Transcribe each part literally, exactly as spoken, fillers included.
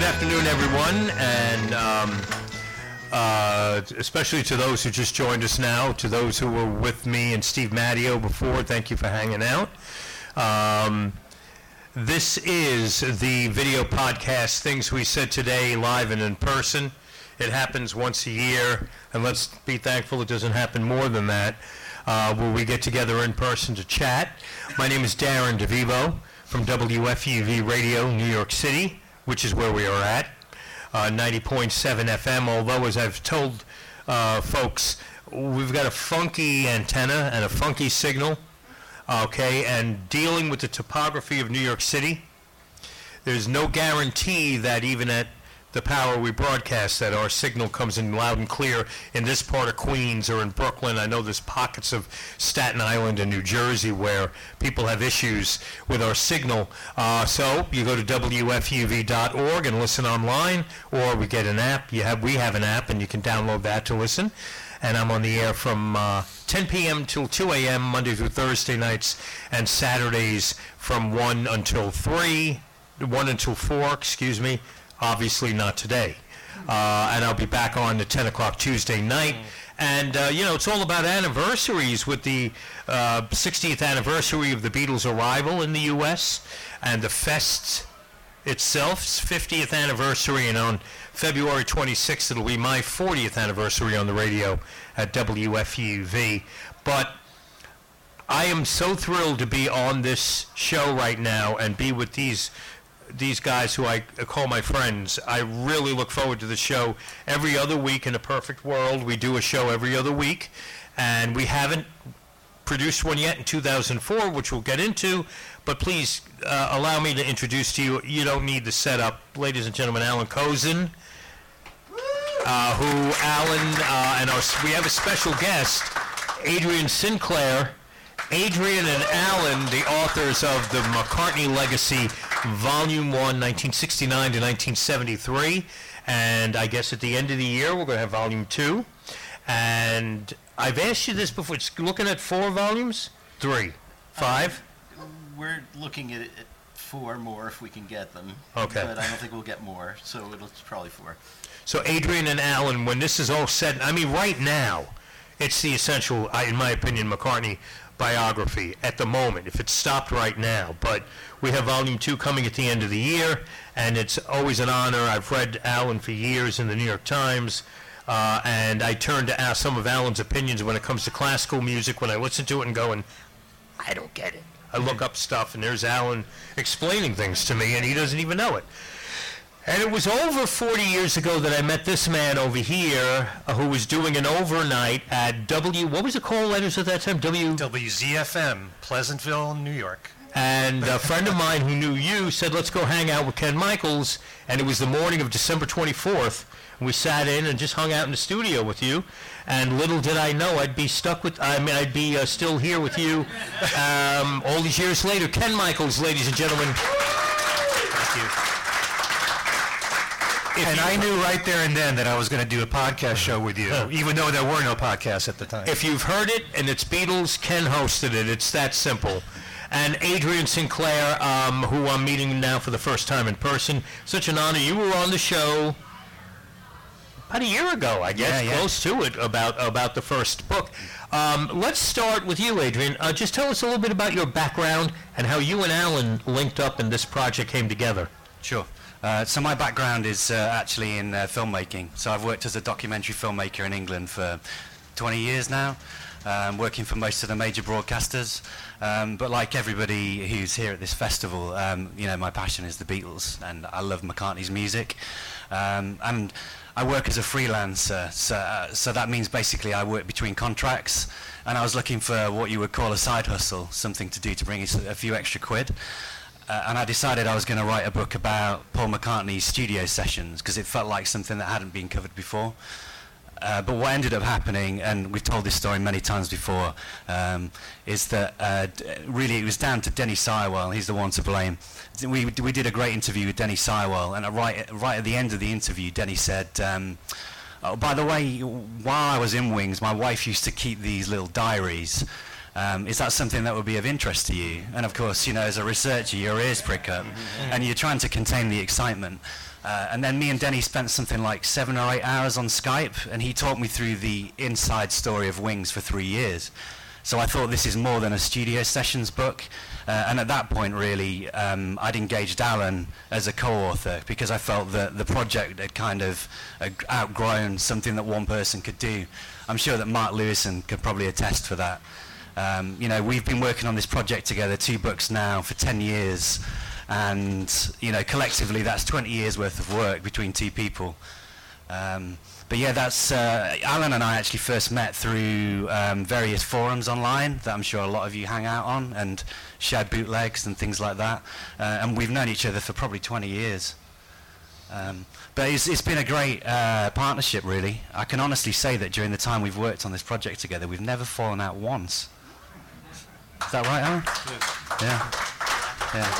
Good afternoon, everyone, and um, uh, especially to those who just joined us now, to those who were with me and Steve Matteo before, thank you for hanging out. Um, this is the video podcast, Things We Said Today, live and in person. It happens once a year, and let's be thankful it doesn't happen more than that, uh, where we get together in person to chat. My name is Darren DeVivo from W F U V Radio, New York City, which is where we are at, uh, ninety point seven F M, although, as I've told uh, folks, we've got a funky antenna and a funky signal, okay, and dealing with the topography of New York City, there's no guarantee that even at the power we broadcast that our signal comes in loud and clear in this part of Queens or in Brooklyn. I know there's pockets of Staten Island and New Jersey where people have issues with our signal. Uh, so you go to W F U V dot org and listen online, or we get an app. You have we have an app and you can download that to listen. And I'm on the air from uh, ten p.m. till two a.m. Monday through Thursday nights, and Saturdays from one until three, one until four, excuse me. Obviously not today. Uh, and I'll be back on at ten o'clock Tuesday night. And, uh, you know, it's all about anniversaries with the uh, sixtieth anniversary of the Beatles' arrival in the U S and the Fest itself's fiftieth anniversary. And on February twenty-sixth, it'll be my fortieth anniversary on the radio at W F U V. But I am so thrilled to be on this show right now and be with these these guys who I call my friends. I really look forward to the show every other week. In a perfect world, we do a show every other week, and we haven't produced one yet in two thousand four, which we'll get into, but please uh, allow me to introduce to you, you don't need the setup, ladies and gentlemen, Alan Kozin, uh, who Alan, uh, and our, we have a special guest, Adrian Sinclair. Adrian and Alan, the authors of the McCartney Legacy, Volume one, nineteen sixty-nine to nineteen seventy-three, and I guess at the end of the year we're going to have Volume two, and I've asked you this before, it's looking at four volumes? Three? Five? Uh, we're looking at, at four more if we can get them, okay, but I don't think we'll get more, so it'll, it's probably four. So Adrian and Alan, when this is all said, I mean right now, it's the essential, in my opinion, McCartney biography at the moment, if it stopped right now. But we have Volume two coming at the end of the year, and it's always an honor. I've read Alan for years in the New York Times, uh, and I turn to ask some of Alan's opinions when it comes to classical music, when I listen to it and go, and I don't get it. I look up stuff, and there's Alan explaining things to me, and he doesn't even know it. And it was over forty years ago that I met this man over here uh, who was doing an overnight at W, what was the call letters at that time? W W Z F M, Pleasantville, New York. And a friend of mine who knew you said, let's go hang out with Ken Michaels. And it was the morning of December twenty-fourth. And we sat in and just hung out in the studio with you. And little did I know I'd be stuck with, I mean, I'd be uh, still here with you um, all these years later. Ken Michaels, ladies and gentlemen. Thank you. If and I knew right there and then that I was going to do a podcast show with you, huh. even though there were no podcasts at the time. If you've heard it and it's Beatles, Ken hosted it. It's that simple. And Adrian Sinclair, um, who I'm meeting now for the first time in person, such an honor. You were on the show about a year ago, I guess, yeah, yeah. close to it, about about the first book. Um, let's start with you, Adrian. Uh, just tell us a little bit about your background and how you and Alan linked up and this project came together. Sure. Uh, so my background is uh, actually in uh, filmmaking. So I've worked as a documentary filmmaker in England for twenty years now, um, working for most of the major broadcasters. Um, but like everybody who's here at this festival, um, you know, my passion is the Beatles, and I love McCartney's music. Um, and I work as a freelancer, so, uh, so that means basically I work between contracts, and I was looking for what you would call a side hustle, something to do to bring us a few extra quid. Uh, and I decided I was going to write a book about Paul McCartney's studio sessions because it felt like something that hadn't been covered before. Uh, but what ended up happening, and we've told this story many times before, um, is that uh, d- really it was down to Denny Sywell. He's the one to blame. We we did a great interview with Denny Sywell, and right right at the end of the interview, Denny said, um, "Oh, by the way, while I was in Wings, my wife used to keep these little diaries." Um, is that something that would be of interest to you? And of course, you know, as a researcher, your ears prick up, and you're trying to contain the excitement. Uh, and then me and Denny spent something like seven or eight hours on Skype, and he talked me through the inside story of Wings for three years. So I thought this is more than a studio sessions book. Uh, and at that point, really, um, I'd engaged Alan as a co-author because I felt that the project had kind of uh, outgrown something that one person could do. I'm sure that Mark Lewison could probably attest for that. Um, you know, we've been working on this project together, two books now, for ten years. And, you know, collectively, that's twenty years worth of work between two people. Um, But yeah, that's uh, Alan and I actually first met through um, various forums online that I'm sure a lot of you hang out on, and share bootlegs and things like that. Uh, and we've known each other for probably twenty years. Um, but it's, it's been a great uh, partnership, really. I can honestly say that during the time we've worked on this project together, we've never fallen out once. Is that right, Alan? Yeah. Yeah.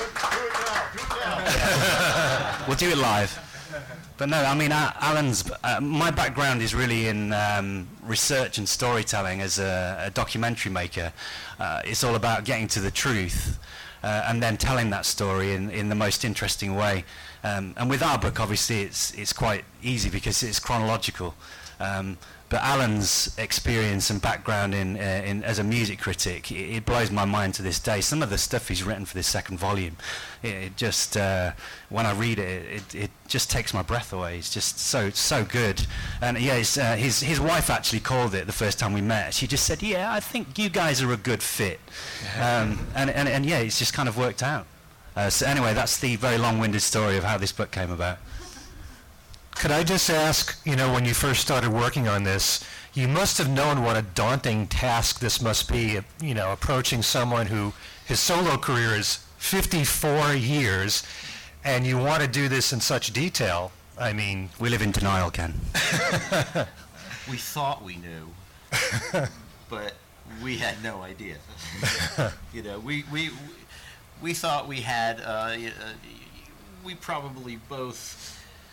We'll do it live. But no, I mean, uh, Alan's, uh, my background is really in um, research and storytelling as a, a documentary maker. Uh, it's all about getting to the truth uh, and then telling that story in, in the most interesting way. Um, and with our book, obviously, it's, it's quite easy because it's chronological. Um, but Alan's experience and background in, uh, in as a music critic, it, it blows my mind to this day. Some of the stuff he's written for this second volume, it, it just, uh, when I read it, it, it just takes my breath away. It's just so so good. And yeah, his, uh, his, his wife actually called it the first time we met. She just said, yeah, I think you guys are a good fit. Um, and, and, and yeah, it's just kind of worked out. Uh, so anyway, that's the very long-winded story of how this book came about. Could I just ask, you know, when you first started working on this, you must have known what a daunting task this must be, you know, approaching someone who, his solo career is fifty-four years, and you want to do this in such detail. I mean... We live in denial, Ken. We thought we knew, but we had no idea. You know, we, we, we thought we had, uh, we probably both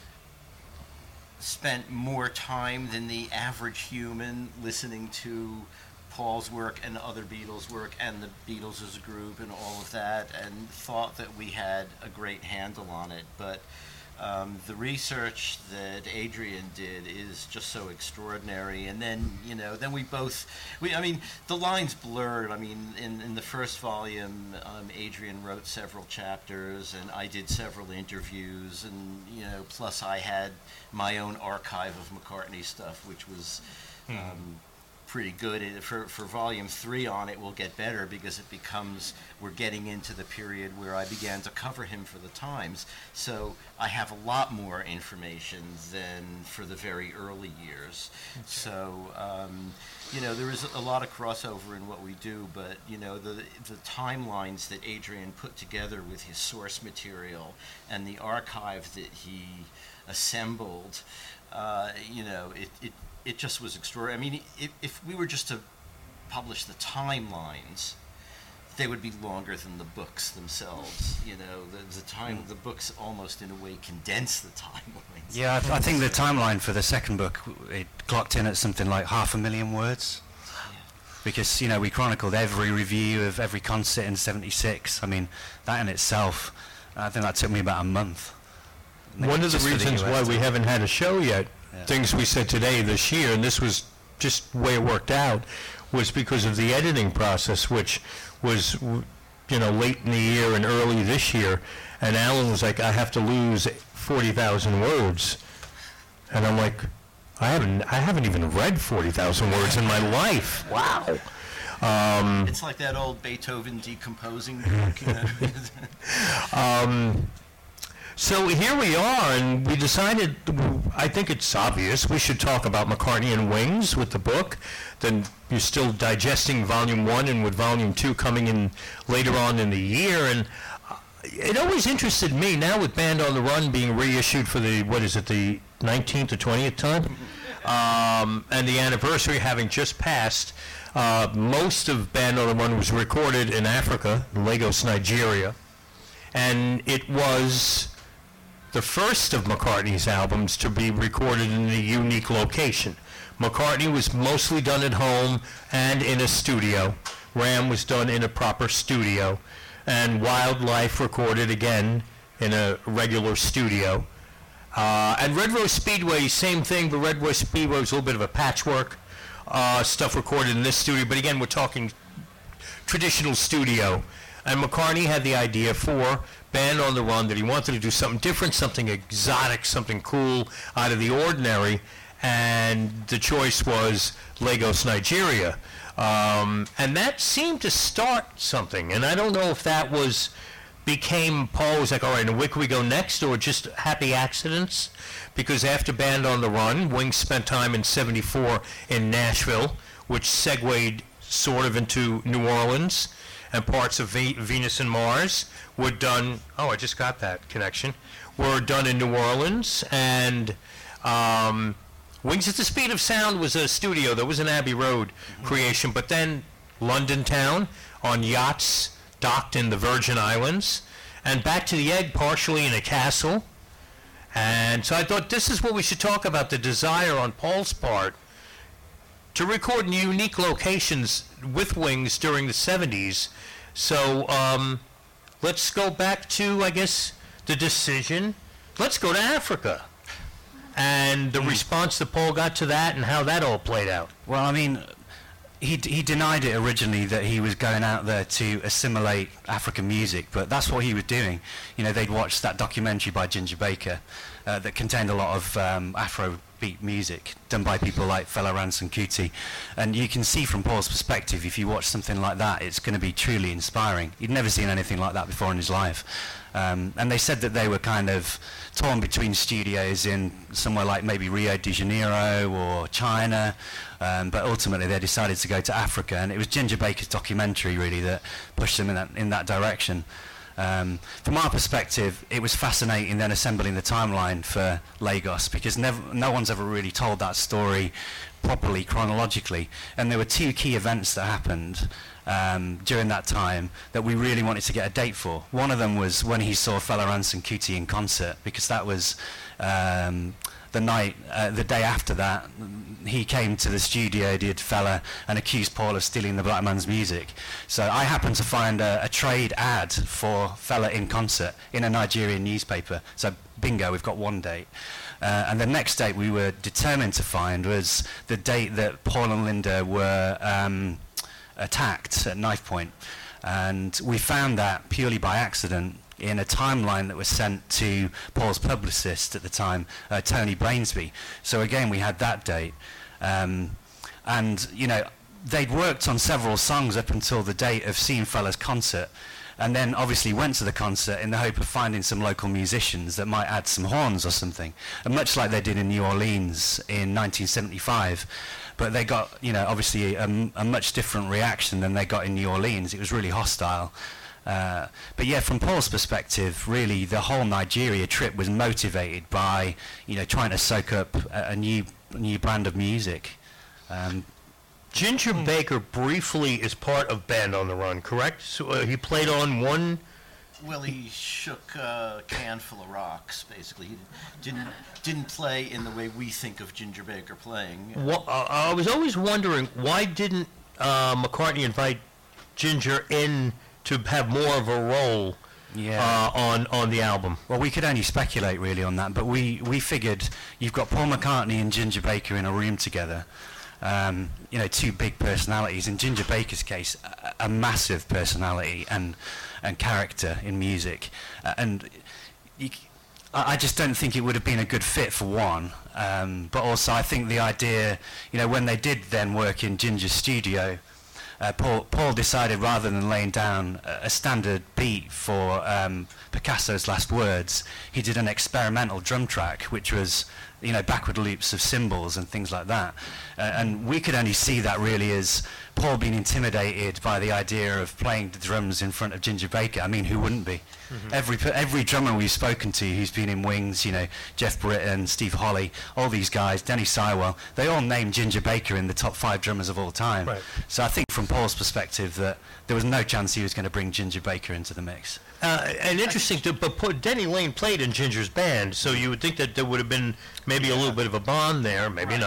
spent more time than the average human listening to Paul's work and other Beatles work and the Beatles as a group and all of that, and thought that we had a great handle on it. But um, the research that Adrian did is just so extraordinary. And then, you know, then we both, we, I mean, the lines blurred. I mean, in, in the first volume, um, Adrian wrote several chapters, and I did several interviews, and, you know, plus I had my own archive of McCartney stuff, which was um, mm. pretty good. It, for, for volume three on it will get better because it becomes, we're getting into the period where I began to cover him for the Times. So I have a lot more information than for the very early years. Okay. So, um, you know, there is a lot of crossover in what we do, but, you know, the, the timelines that Adrian put together with his source material and the archive that he assembled, uh, you know, it, it it just was extraordinary. I mean, if, if we were just to publish the timelines, they would be longer than the books themselves. You know, the, the time, mm. the books almost in a way condense the timelines. Yeah, I, th- I think the timeline for the second book, it clocked in at something like half a million words. Yeah. Because, you know, we chronicled every review of every concert in seventy-six. I mean, that in itself, I think that took me about a month. One of the reasons why we haven't had a show yet, yeah. things we said today this year, and this was just the way it worked out, was because of the editing process, which was, you know, late in the year and early this year. And Alan was like, I have to lose forty thousand words. And I'm like, I haven't, I haven't even read forty thousand words in my life. Wow. Um, it's like that old Beethoven decomposing book, you know. um, So here we are, and we decided, I think it's obvious, we should talk about McCartney and Wings with the book. Then you're still digesting Volume one, and with Volume two coming in later on in the year. And it always interested me, now with Band on the Run being reissued for the, what is it, the nineteenth or twentieth time? Um, and the anniversary having just passed, uh, most of Band on the Run was recorded in Africa, Lagos, Nigeria. And it was the first of McCartney's albums to be recorded in a unique location. McCartney was mostly done at home and in a studio, Ram was done in a proper studio, and Wildlife recorded again in a regular studio. Uh, and Red Rose Speedway, same thing, but Red Rose Speedway was a little bit of a patchwork. Uh, stuff recorded in this studio, but again, we're talking traditional studio. And McCartney had the idea for Band on the Run that he wanted to do something different, something exotic, something cool, out of the ordinary, and the choice was Lagos, Nigeria. Um, and that seemed to start something, and I don't know if that was, became, Paul was like, all right, and where can we go next, or just happy accidents? Because after Band on the Run, Wings spent time in seventy-four in Nashville, which segued sort of into New Orleans, and parts of Ve- Venus and Mars were done, oh, I just got that connection, were done in New Orleans, and um, Wings at the Speed of Sound was a studio. That was an Abbey Road mm-hmm. creation, but then London Town on yachts docked in the Virgin Islands, and Back to the Egg partially in a castle. And so I thought this is what we should talk about, the desire on Paul's part to record in unique locations with Wings during the seventies. So um, let's go back to, I guess, the decision. Let's go to Africa. And the mm. response that Paul got to that and how that all played out. Well, I mean, he d- he denied it originally that he was going out there to assimilate African music, but that's what he was doing. You know, they'd watched that documentary by Ginger Baker uh, that contained a lot of um, Afrobeat music done by people like Fela Ransom Kuti, and you can see from Paul's perspective, if you watch something like that, it's going to be truly inspiring. He'd never seen anything like that before in his life. Um, and they said that they were kind of torn between studios in somewhere like maybe Rio de Janeiro or China, um, but ultimately they decided to go to Africa, and it was Ginger Baker's documentary really that pushed them in that, in that direction. Um, from our perspective, it was fascinating then assembling the timeline for Lagos, because never, no one's ever really told that story properly, chronologically, and there were two key events that happened Um, during that time that we really wanted to get a date for. One of them was when he saw Fela Ransom Kuti in concert, because that was um, the night, uh, the day after that, he came to the studio, did Fela, and accused Paul of stealing the black man's music. So I happened to find a, a trade ad for Fela in concert in a Nigerian newspaper. So bingo, we've got one date. Uh, and the next date we were determined to find was the date that Paul and Linda were um, attacked at knife point, and we found that purely by accident in a timeline that was sent to Paul's publicist at the time, uh, Tony Brainsby. So again, we had that date, um, and you know, they'd worked on several songs up until the date of seeing Fela's concert, and then obviously went to the concert in the hope of finding some local musicians that might add some horns or something, and much like they did in New Orleans in nineteen seventy-five. But they got, you know, obviously a, a much different reaction than they got in New Orleans. It was really hostile. Uh, but yeah, from Paul's perspective, really the whole Nigeria trip was motivated by, you know, trying to soak up a, a new a new brand of music. Um, Ginger mm. Baker briefly is part of Band on the Run, correct? So uh, he played on one... Well, he shook a can full of rocks, basically. He didn't didn't play in the way we think of Ginger Baker playing. Well, uh, I was always wondering, why didn't uh, McCartney invite Ginger in to have more of a role yeah. uh, on, on the album? Well, we could only speculate really on that, but we, we figured you've got Paul McCartney and Ginger Baker in a room together. Um, you know, two big personalities. In Ginger Baker's case, a, a massive personality and and character in music, uh, and you, I just don't think it would have been a good fit for one. Um, but also, I think the idea, you know, when they did then work in Ginger's studio, uh, Paul Paul decided rather than laying down a, a standard beat for um, Picasso's Last Words, he did an experimental drum track, which was, you know, backward loops of cymbals and things like that. Uh, and we could only see that really as Paul being intimidated by the idea of playing the drums in front of Ginger Baker. I mean, who wouldn't be? Mm-hmm. Every every drummer we've spoken to who's been in Wings, you know, Jeff Britton, Steve Holley, all these guys, Denny Sywell, they all named Ginger Baker in the top five drummers of all time. Right. So I think from Paul's perspective that there was no chance he was going to bring Ginger Baker into the mix. Uh, and interesting, to, but put, Denny Lane played in Ginger's band, so you would think that there would have been maybe a little bit of a bond there, maybe Right. not.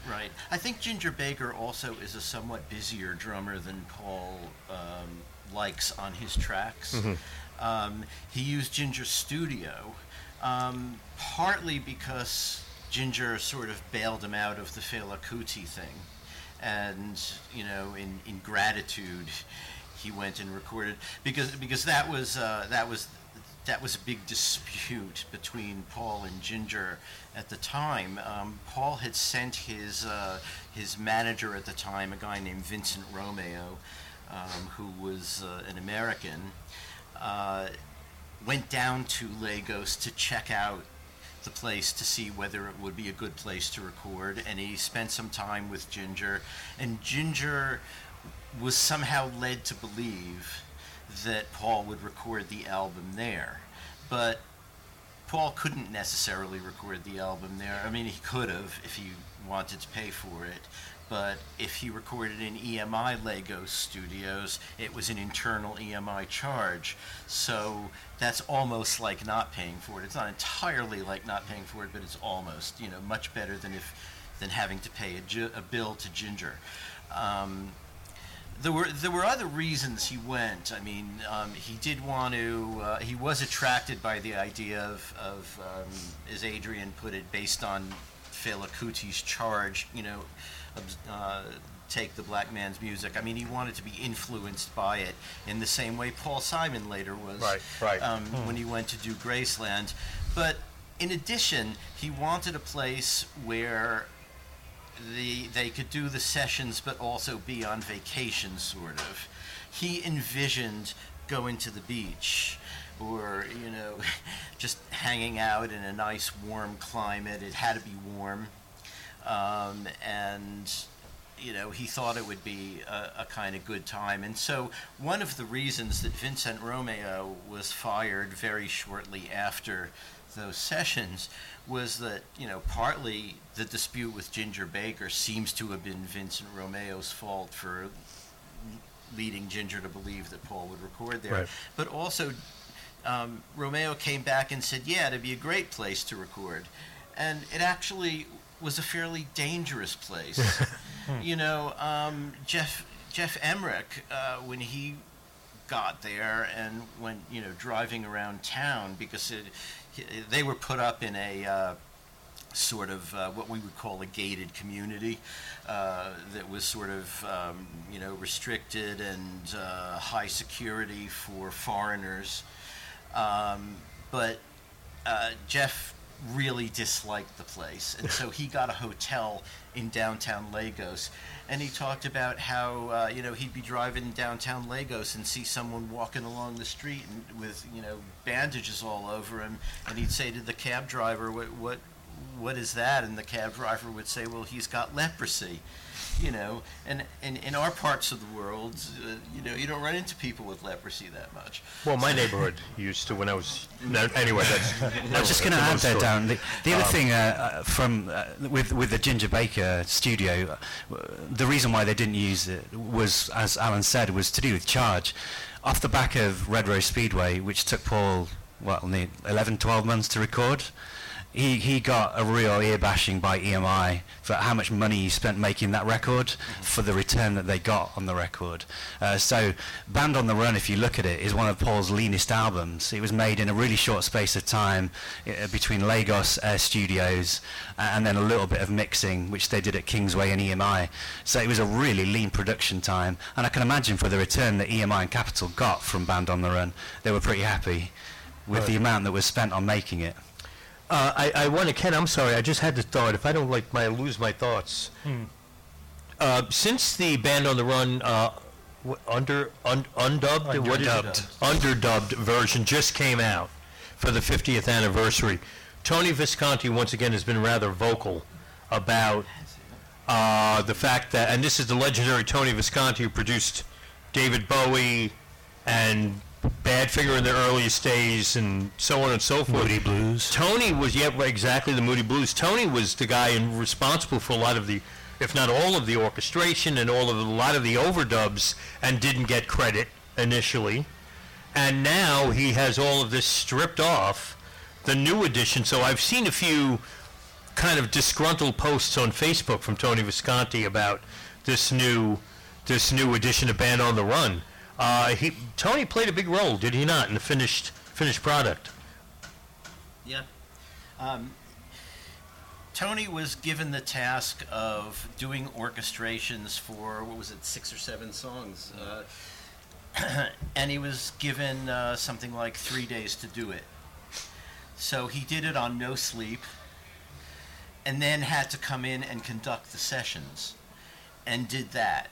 Right. I think Ginger Baker also is a somewhat busier drummer than Paul um, likes on his tracks. Um, he used Ginger's studio, um, partly because Ginger sort of bailed him out of the Fela Kuti thing. And, you know, in, in gratitude, he went and recorded, because because that was uh, that was that was a big dispute between Paul and Ginger at the time. Um, Paul had sent his uh, his manager at the time, a guy named Vincent Romeo, um, who was uh, an American, uh, went down to Lagos to check out the place to see whether it would be a good place to record, and he spent some time with Ginger, and Ginger was somehow led to believe that Paul would record the album there. But Paul couldn't necessarily record the album there. I mean, he could have if he wanted to pay for it, but if he recorded in E M I Lagos Studios, it was an internal E M I charge. So that's almost like not paying for it. It's not entirely like not paying for it, but it's almost, you know, much better than if than having to pay a, gi- a bill to Ginger. Um, There were there were other reasons he went. I mean, um, he did want to. Uh, he was attracted by the idea of, of um, as Adrian put it, based on Fela Kuti's charge. You know, uh, take the black man's music. I mean, he wanted to be influenced by it in the same way Paul Simon later was. Right, right. Um, When he went to do Graceland, but in addition, he wanted a place where The, they could do the sessions but also be on vacation, sort of. He envisioned going to the beach or, you know, just hanging out in a nice warm climate. It had to be warm. Um, and, you know, he thought it would be a, a kind of good time. And so one of the reasons that Vincent Romeo was fired very shortly after those sessions was that, you know, partly the dispute with Ginger Baker seems to have been Vincent Romeo's fault for leading Ginger to believe that Paul would record there. Right. But also, um, Romeo came back and said, yeah, it'd be a great place to record. And it actually was a fairly dangerous place. You know, um, Jeff, Jeff Emmerich, uh, when he got there and went, you know, driving around town, because it, they were put up in a uh, sort of uh, what we would call a gated community uh, that was sort of, um, you know, restricted and uh, high security for foreigners. Um, but uh, Jeff really disliked the place, and so he got a hotel in downtown Lagos. And he talked about how, uh, you know, he'd be driving downtown Lagos and see someone walking along the street and with, you know, bandages all over him. And he'd say to the cab driver, what, what, what is that? And the cab driver would say, well, he's got leprosy. You know, and, and in our parts of the world, uh, you know, you don't run into people with leprosy that much. Well, my neighborhood used to when I was. No, anyway, that's. I was just going to add there, Darren. The, the other Um, thing uh, uh, from uh, with with the Ginger Baker studio, uh, the reason why they didn't use it was, as Alan said, was to do with charge. Off the back of Red Rose Speedway, which took Paul, what, eleven, twelve months to record, he he got a real ear bashing by E M I for how much money he spent making that record for the return that they got on the record. Uh, so Band on the Run, if you look at it, is one of Paul's leanest albums. It was made in a really short space of time uh, between Lagos Air Studios uh, and then a little bit of mixing, which they did at Kingsway and E M I. So it was a really lean production time, and I can imagine for the return that E M I and Capitol got from Band on the Run, they were pretty happy with Right. the amount that was spent on making it. Uh, I, I want to, Ken, I'm sorry, I just had the thought. If I don't like my, lose my thoughts. Uh, since the Band on the Run uh, w- under un, undubbed, what is it? Underdubbed. Underdubbed version just came out for the fiftieth anniversary, Tony Visconti once again has been rather vocal about uh, the fact that, and this is the legendary Tony Visconti who produced David Bowie and Badfinger in their earliest days and so on and so forth. Moody Blues. Tony was, yeah, right, exactly, the Moody Blues. Tony was the guy in, responsible for a lot of the, if not all of the orchestration and all of the, a lot of the overdubs, and didn't get credit initially. And now he has all of this stripped off, the new edition. So I've seen a few kind of disgruntled posts on Facebook from Tony Visconti about this new this new edition of Band on the Run. Uh, he Tony played a big role, did he not, in the finished finished product? Yeah. Um, Tony was given the task of doing orchestrations for, what was it, six or seven songs. Uh, and he was given uh, something like three days to do it. So he did it on no sleep, and then had to come in and conduct the sessions, and did that.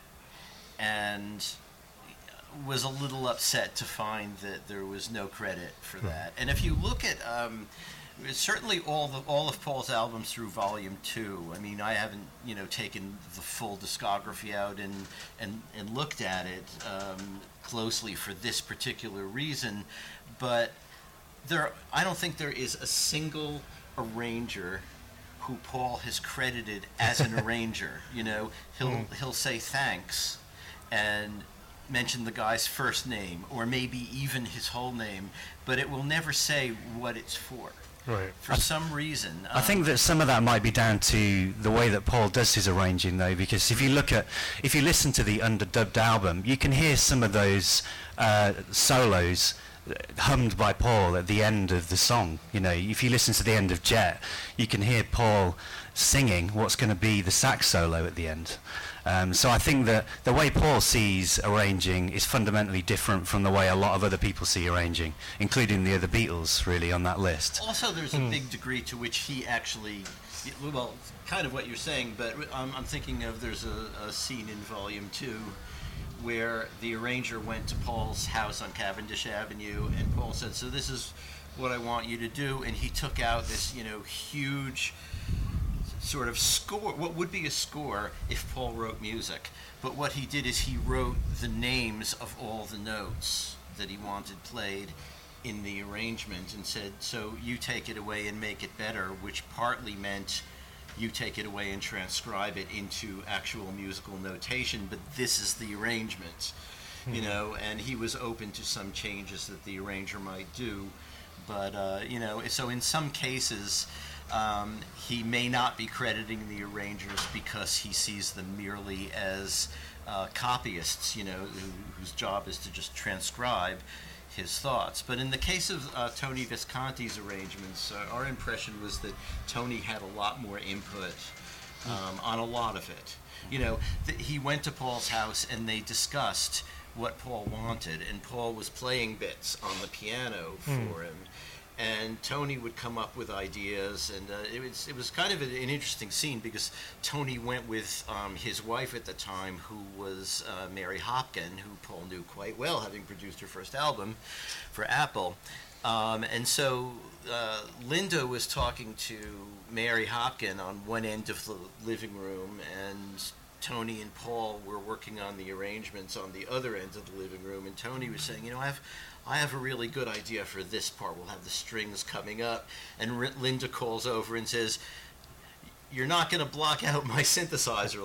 And was a little upset to find that there was no credit for that. And if you look at um, certainly all the all of Paul's albums through Volume Two. I mean, I haven't you know taken the full discography out and and, and looked at it um, closely for this particular reason, but there I don't think there is a single arranger who Paul has credited as an arranger. You know, he'll mm. he'll say thanks and mention the guy's first name or maybe even his whole name, but it will never say what it's for. Right. For some reason. I um, think that some of that might be down to the way that Paul does his arranging, though, because if you look at, if you listen to the underdubbed album, you can hear some of those uh, solos hummed by Paul at the end of the song. You know, if you listen to the end of Jet, you can hear Paul singing what's going to be the sax solo at the end. Um, so I think that the way Paul sees arranging is fundamentally different from the way a lot of other people see arranging, including the other Beatles, really, on that list. Also, there's mm. a big degree to which he actually, well, kind of what you're saying, but I'm, I'm thinking of there's a, a scene in Volume two where the arranger went to Paul's house on Cavendish Avenue, and Paul said, so this is what I want you to do, and he took out this, you know, huge sort of score, what would be a score if Paul wrote music, but what he did is he wrote the names of all the notes that he wanted played in the arrangement and said, so you take it away and make it better, which partly meant you take it away and transcribe it into actual musical notation, but this is the arrangement, mm-hmm. you know, and he was open to some changes that the arranger might do, but, uh, you know, so in some cases, Um, he may not be crediting the arrangers because he sees them merely as uh, copyists, you know, who, whose job is to just transcribe his thoughts. But in the case of uh, Tony Visconti's arrangements, uh, our impression was that Tony had a lot more input um, on a lot of it. You know, th- he went to Paul's house and they discussed what Paul wanted, and Paul was playing bits on the piano for mm. him. And Tony would come up with ideas, and uh, it was it was kind of an, an interesting scene because Tony went with um, his wife at the time, who was uh, Mary Hopkin, who Paul knew quite well, having produced her first album for Apple. Um, and so uh, Linda was talking to Mary Hopkin on one end of the living room, and Tony and Paul were working on the arrangements on the other end of the living room, and Tony was saying, you know, I have I have a really good idea for this part. We'll have the strings coming up, and R- Linda calls over and says, you're not going to block out my synthesizer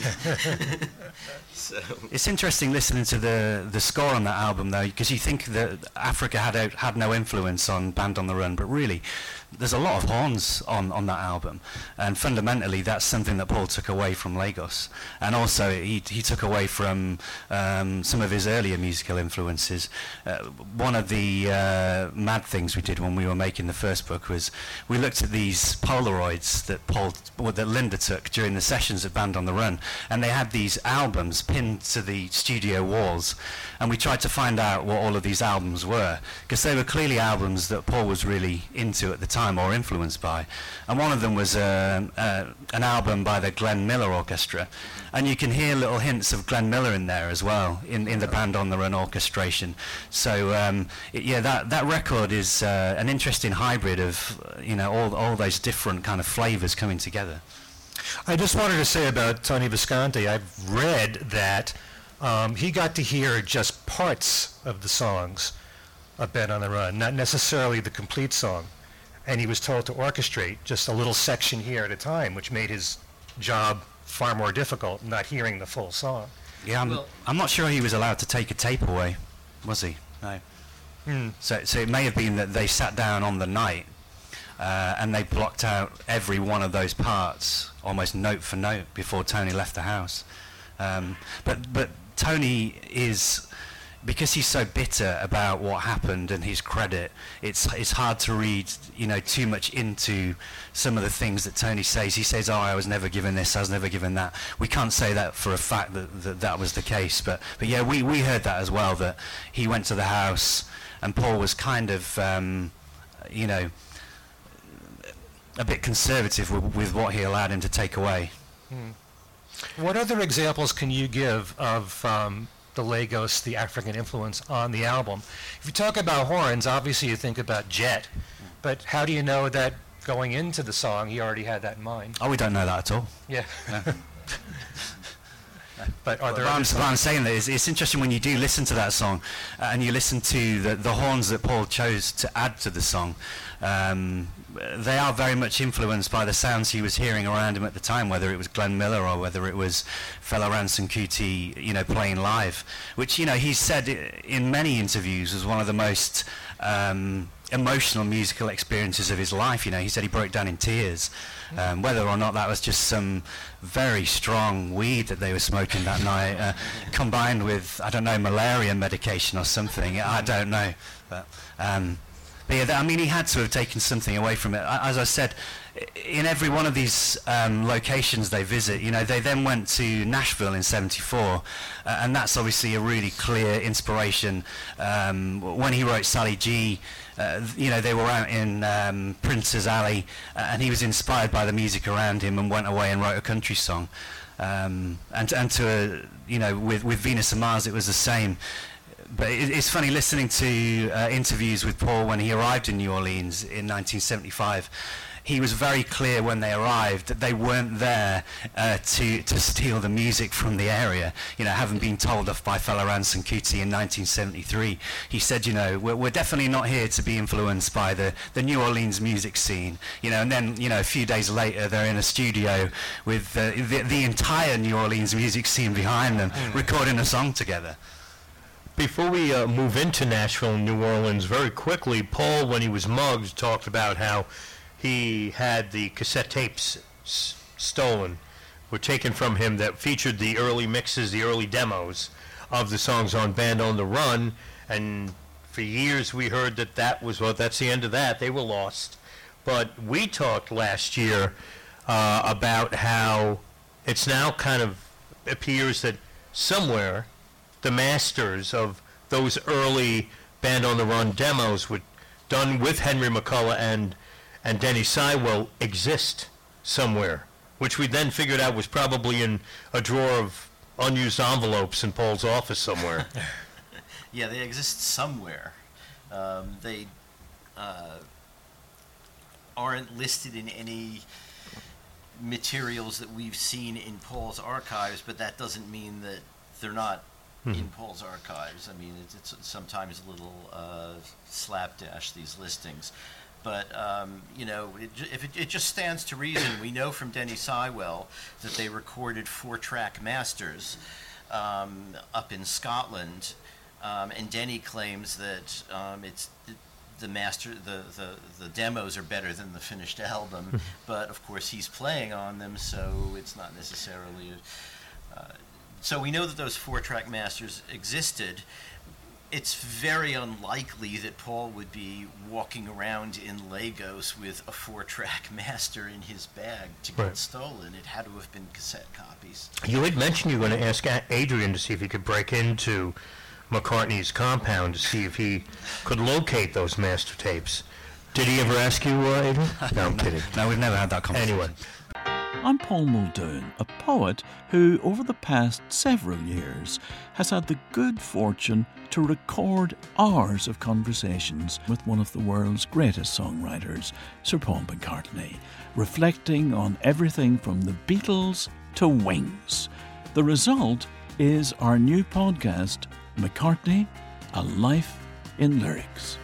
line. So it's interesting listening to the the score on that album, though, because you think that Africa had a, had no influence on Band on the Run, but really there's a lot of horns on, on that album, and fundamentally that's something that Paul took away from Lagos, and also he he took away from um, some of his earlier musical influences. Uh, one of the uh, mad things we did when we were making the first book was we looked at these Polaroids that Paul that Linda took during the sessions at Band on the Run, and they had these albums pinned to the studio walls, and we tried to find out what all of these albums were, because they were clearly albums that Paul was really into at the time or influenced by, and one of them was uh, uh, an album by the Glenn Miller Orchestra, and you can hear little hints of Glenn Miller in there as well in, in the Band on the Run orchestration. So um, it, yeah, that that record is uh, an interesting hybrid of uh, you know all all those different kind of flavors coming together. I just wanted to say about Tony Visconti, I've read that um, he got to hear just parts of the songs of Band on the Run, not necessarily the complete song, and he was told to orchestrate just a little section here at a time, which made his job far more difficult, not hearing the full song. Yeah, I'm, well, I'm not sure he was allowed to take a tape away, was he? No. Hmm. So, so it may have been that they sat down on the night uh, and they blocked out every one of those parts, almost note for note, before Tony left the house. Um, but but Tony is, because he's so bitter about what happened and his credit, it's it's hard to read, you know, too much into some of the things that Tony says. He says, "Oh, I was never given this, I was never given that." We can't say that for a fact that that, that was the case, but but yeah, we, we heard that as well, that he went to the house and Paul was kind of, um, you know, a bit conservative with, with what he allowed him to take away. Hmm. What other examples can you give of um, the Lagos, the African influence on the album? If you talk about horns, obviously you think about Jet, but how do you know that going into the song he already had that in mind? Oh, we don't know that at all. Yeah. No. But are there But I'm, other but I'm saying that it's, it's interesting when you do listen to that song uh, and you listen to the, the horns that Paul chose to add to the song. Um, they are very much influenced by the sounds he was hearing around him at the time, whether it was Glenn Miller or whether it was Fela Ransom Kuti, you know, playing live, which, you know, he said in many interviews was one of the most um, emotional musical experiences of his life. You know, he said he broke down in tears. Um, whether or not that was just some very strong weed that they were smoking that night, uh, combined with, I don't know, malaria medication or something, I don't know. But, um, but yeah, th- I mean, he had to have taken something away from it. I, as I said, in every one of these um, locations they visit, you know, they then went to Nashville in seventy-four, uh, and that's obviously a really clear inspiration. Um, when he wrote Sally G, uh, you know, they were out in um, Prince's Alley, uh, and he was inspired by the music around him and went away and wrote a country song. Um, and and to, uh, you know, with, with Venus and Mars, it was the same. But it, it's funny listening to uh, interviews with Paul when he arrived in New Orleans in nineteen seventy-five. He was very clear when they arrived that they weren't there uh, to to steal the music from the area. You know, having been told off by Fela Ransom Kuti in nineteen seventy-three, he said, you know, we're, we're definitely not here to be influenced by the, the New Orleans music scene. You know, and then, you know, a few days later, they're in a studio with uh, the, the entire New Orleans music scene behind them, mm. recording a song together. Before we uh, move into Nashville and New Orleans, very quickly, Paul, when he was mugged, talked about how he had the cassette tapes s- stolen, were taken from him, that featured the early mixes, the early demos of the songs on Band on the Run, and for years we heard that that was, well, that's the end of that, they were lost. But we talked last year uh, about how it's now kind of appears that somewhere the masters of those early Band on the Run demos were done with Henry McCullough and and Denny Seiwell exist somewhere, which we then figured out was probably in a drawer of unused envelopes in Paul's office somewhere. Yeah, they exist somewhere. Um, they uh, aren't listed in any materials that we've seen in Paul's archives, but that doesn't mean that they're not hmm. in Paul's archives. I mean, it's, it's sometimes a little uh, slapdash, these listings. But, um, you know, it, if it, it just stands to reason, we know from Denny Seiwell that they recorded four-track masters um, up in Scotland, um, and Denny claims that um, it's the, the master, the, the, the demos are better than the finished album, but of course he's playing on them, so it's not necessarily. Uh, so we know that those four-track masters existed. It's very unlikely that Paul would be walking around in Lagos with a four-track master in his bag to get right. stolen. It had to have been cassette copies. You had mentioned you were going to ask Adrian to see if he could break into McCartney's compound to see if he could locate those master tapes. Did he ever ask you, uh, Adrian? No, I'm kidding. No, we've never had that conversation. Anyway. I'm Paul Muldoon, a poet who, over the past several years, has had the good fortune to record hours of conversations with one of the world's greatest songwriters, Sir Paul McCartney, reflecting on everything from the Beatles to Wings. The result is our new podcast, McCartney, A Life in Lyrics.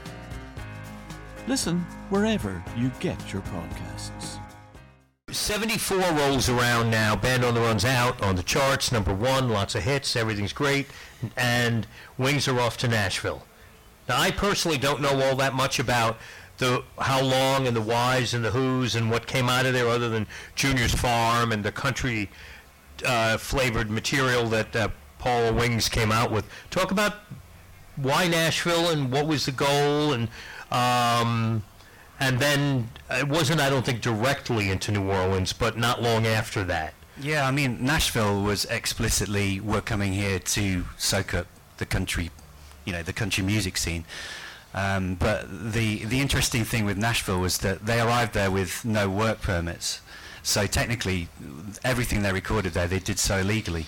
Listen wherever you get your podcasts. seventy-four rolls around now. Band on the Run's out on the charts, number one, lots of hits, everything's great, and Wings are off to Nashville. Now, I personally don't know all that much about the how long and the whys and the whos and what came out of there other than Junior's Farm and the country uh, flavored material that uh, Paula Wings came out with. Talk about why Nashville and what was the goal, and um, and then it wasn't, I don't think, directly into New Orleans, but not long after that. Yeah, I mean, Nashville was explicitly, we're coming here to soak up the country, you know, the country music scene. Um, but the the interesting thing with Nashville was that they arrived there with no work permits. So technically, everything they recorded there, they did so illegally.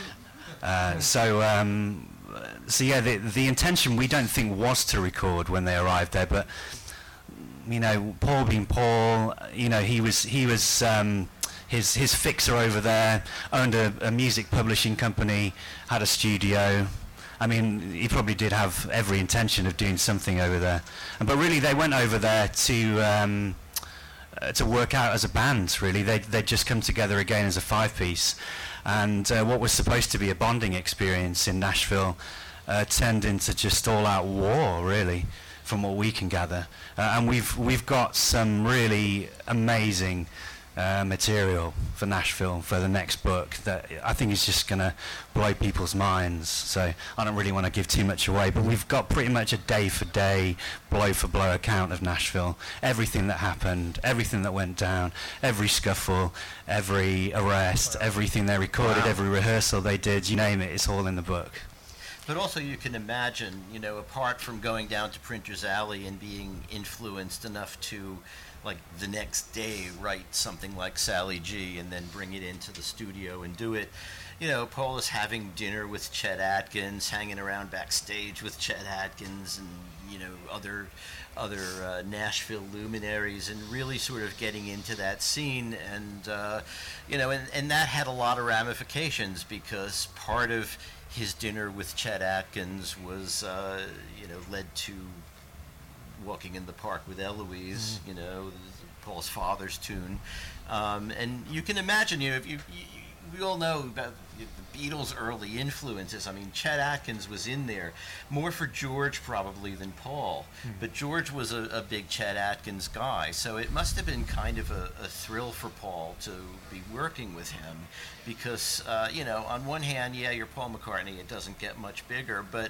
Uh, so, um, so yeah, the the intention, we don't think, was to record when they arrived there. But you know, Paul being Paul, you know, he was he was. Um, His his fixer over there owned a, a music publishing company, had a studio. I mean, he probably did have every intention of doing something over there. And, but really, they went over there to um, uh, to work out as a band. Really, they they'd just come together again as a five-piece. And uh, what was supposed to be a bonding experience in Nashville uh, turned into just all-out war, really, from what we can gather. Uh, and we've we've got some really amazing Uh, material for Nashville for the next book that I think is just going to blow people's minds. So I don't really want to give too much away, but we've got pretty much a day-for-day, blow-for-blow account of Nashville. Everything that happened, everything that went down, every scuffle, every arrest, everything they recorded, Wow. every rehearsal they did, you name it, it's all in the book. But also you can imagine, you know, apart from going down to Printer's Alley and being influenced enough to, like, the next day write something like Sally G and then bring it into the studio and do it, you know, Paul is having dinner with Chet Atkins, hanging around backstage with Chet Atkins and, you know, other other uh, Nashville luminaries, and really sort of getting into that scene. And, uh, you know, and, and that had a lot of ramifications, because part of his dinner with Chet Atkins was, uh, you know, led to Walking in the Park with Eloise, mm. you know, Paul's father's tune. Um, and you can imagine, you know, if you, you, we all know about the Beatles' early influences. I mean, Chet Atkins was in there, more for George probably than Paul, mm. but George was a, a big Chet Atkins guy, so it must have been kind of a, a thrill for Paul to be working with him, because, uh, you know, on one hand, yeah, you're Paul McCartney, it doesn't get much bigger, but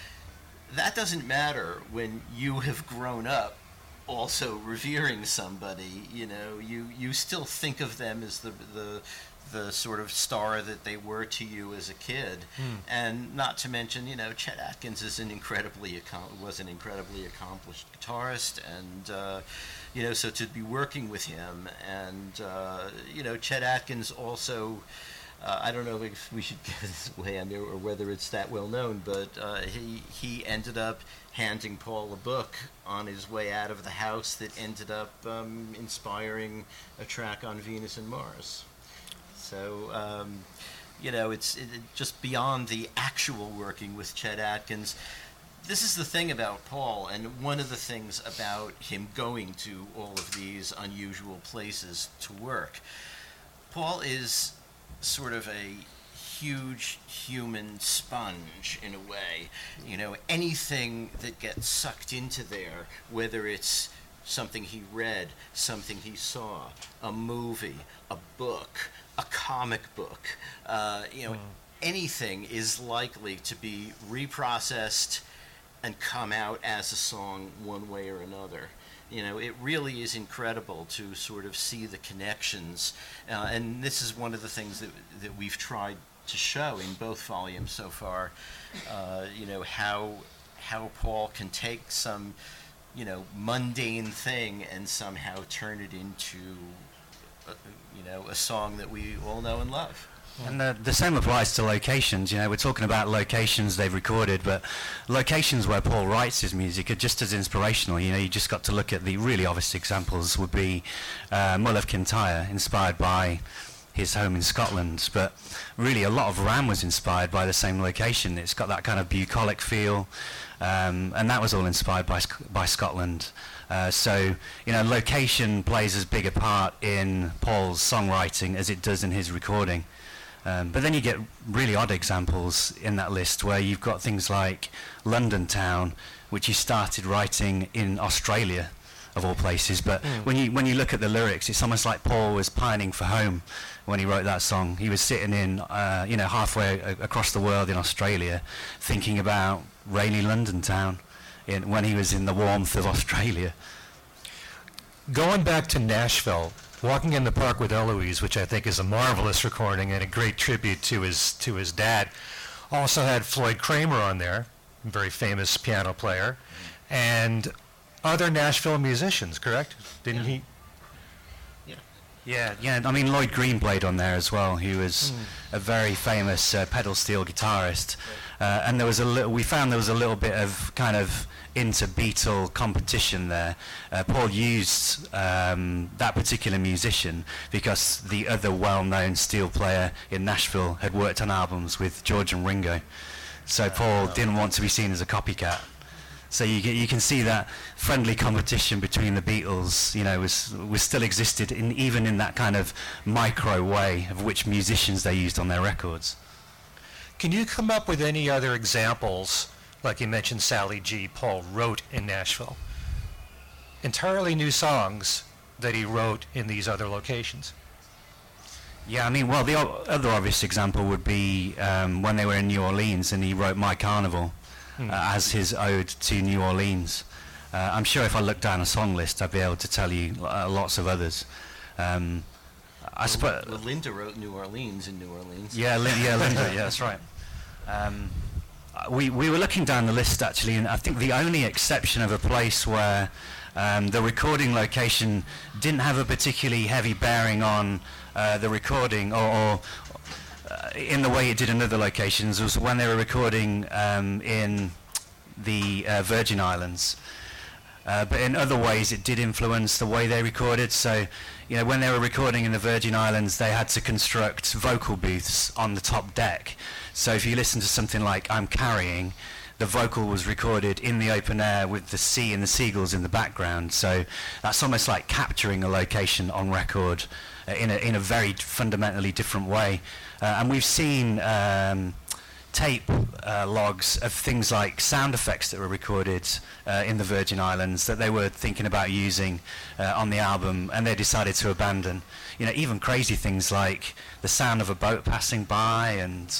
that doesn't matter when you have grown up also revering somebody. You know, you, you still think of them as the the the sort of star that they were to you as a kid. Mm. And not to mention, you know, Chet Atkins is an incredibly was an incredibly accomplished guitarist, and uh, you know, so to be working with him, and uh, you know, Chet Atkins also. Uh, I don't know if we should give this away on there or whether it's that well known, but uh, he he ended up handing Paul a book on his way out of the house that ended up um, inspiring a track on Venus and Mars. So, um, you know, it's it, just beyond the actual working with Chet Atkins. This is the thing about Paul, and one of the things about him going to all of these unusual places to work. Paul is sort of a huge human sponge in a way. You know, anything that gets sucked into there, whether it's something he read, something he saw, a movie, a book, a comic book, uh, you know, mm. anything is likely to be reprocessed and come out as a song one way or another. You know, it really is incredible to sort of see the connections, uh, and this is one of the things that that we've tried to show in both volumes so far. Uh, you know, how how Paul can take some, you know, mundane thing and somehow turn it into, a, you know, a song that we all know and love. And the, the same applies to locations. You know, we're talking about locations they've recorded, but locations where Paul writes his music are just as inspirational. You know, you just got to look at the really obvious examples would be uh, Mull of Kintyre, inspired by his home in Scotland, but really a lot of Ram was inspired by the same location. It's got that kind of bucolic feel, um, and that was all inspired by by Scotland. Uh, so, you know, location plays as big a part in Paul's songwriting as it does in his recording. Um, but then you get really odd examples in that list where you've got things like London Town, which he started writing in Australia, of all places. But when you when you look at the lyrics, it's almost like Paul was pining for home when he wrote that song. He was sitting in, uh, you know, halfway a- across the world in Australia, thinking about rainy London town in, when he was in the warmth of Australia. Going back to Nashville, Walking in the Park with Eloise, which I think is a marvelous recording and a great tribute to his to his dad, also had Floyd Kramer on there, a very famous piano player, and other Nashville musicians, correct? Didn't he? Yeah, yeah. I mean, Lloyd Green played on there as well. He was a very famous uh, pedal steel guitarist, uh, and there was a little. We found there was a little bit of kind of inter-Beatle competition there. Uh, Paul used um, that particular musician because the other well-known steel player in Nashville had worked on albums with George and Ringo, so Paul didn't want to be seen as a copycat. So you get, you can see that friendly competition between the Beatles, you know, was was still existed in even in that kind of micro way of which musicians they used on their records. Can you come up with any other examples, like you mentioned Sally G, Paul wrote in Nashville? Entirely new songs that he wrote in these other locations. Yeah, I mean, well, the o- other obvious example would be um, when they were in New Orleans and he wrote My Carnival. Hmm. Uh, as his ode to New Orleans. Uh, I'm sure if I looked down a song list, I'd be able to tell you uh, lots of others. Um, I suppose. Well, Linda wrote New Orleans in New Orleans. Yeah, Lin- yeah, Linda. Yeah, that's right. Um, uh, we we were looking down the list actually, and I think the only exception of a place where um, the recording location didn't have a particularly heavy bearing on uh, the recording, or, or Uh, in the way it did in other locations, was when they were recording um, in the uh, Virgin Islands. Uh, but in other ways it did influence the way they recorded. So, you know, when they were recording in the Virgin Islands, they had to construct vocal booths on the top deck. So if you listen to something like I'm Carrying, the vocal was recorded in the open air with the sea and the seagulls in the background. So that's almost like capturing a location on record uh, in a in a very fundamentally different way. Uh, and we've seen um, tape uh, logs of things like sound effects that were recorded uh, in the Virgin Islands that they were thinking about using uh, on the album, and they decided to abandon. You know, even crazy things like the sound of a boat passing by, and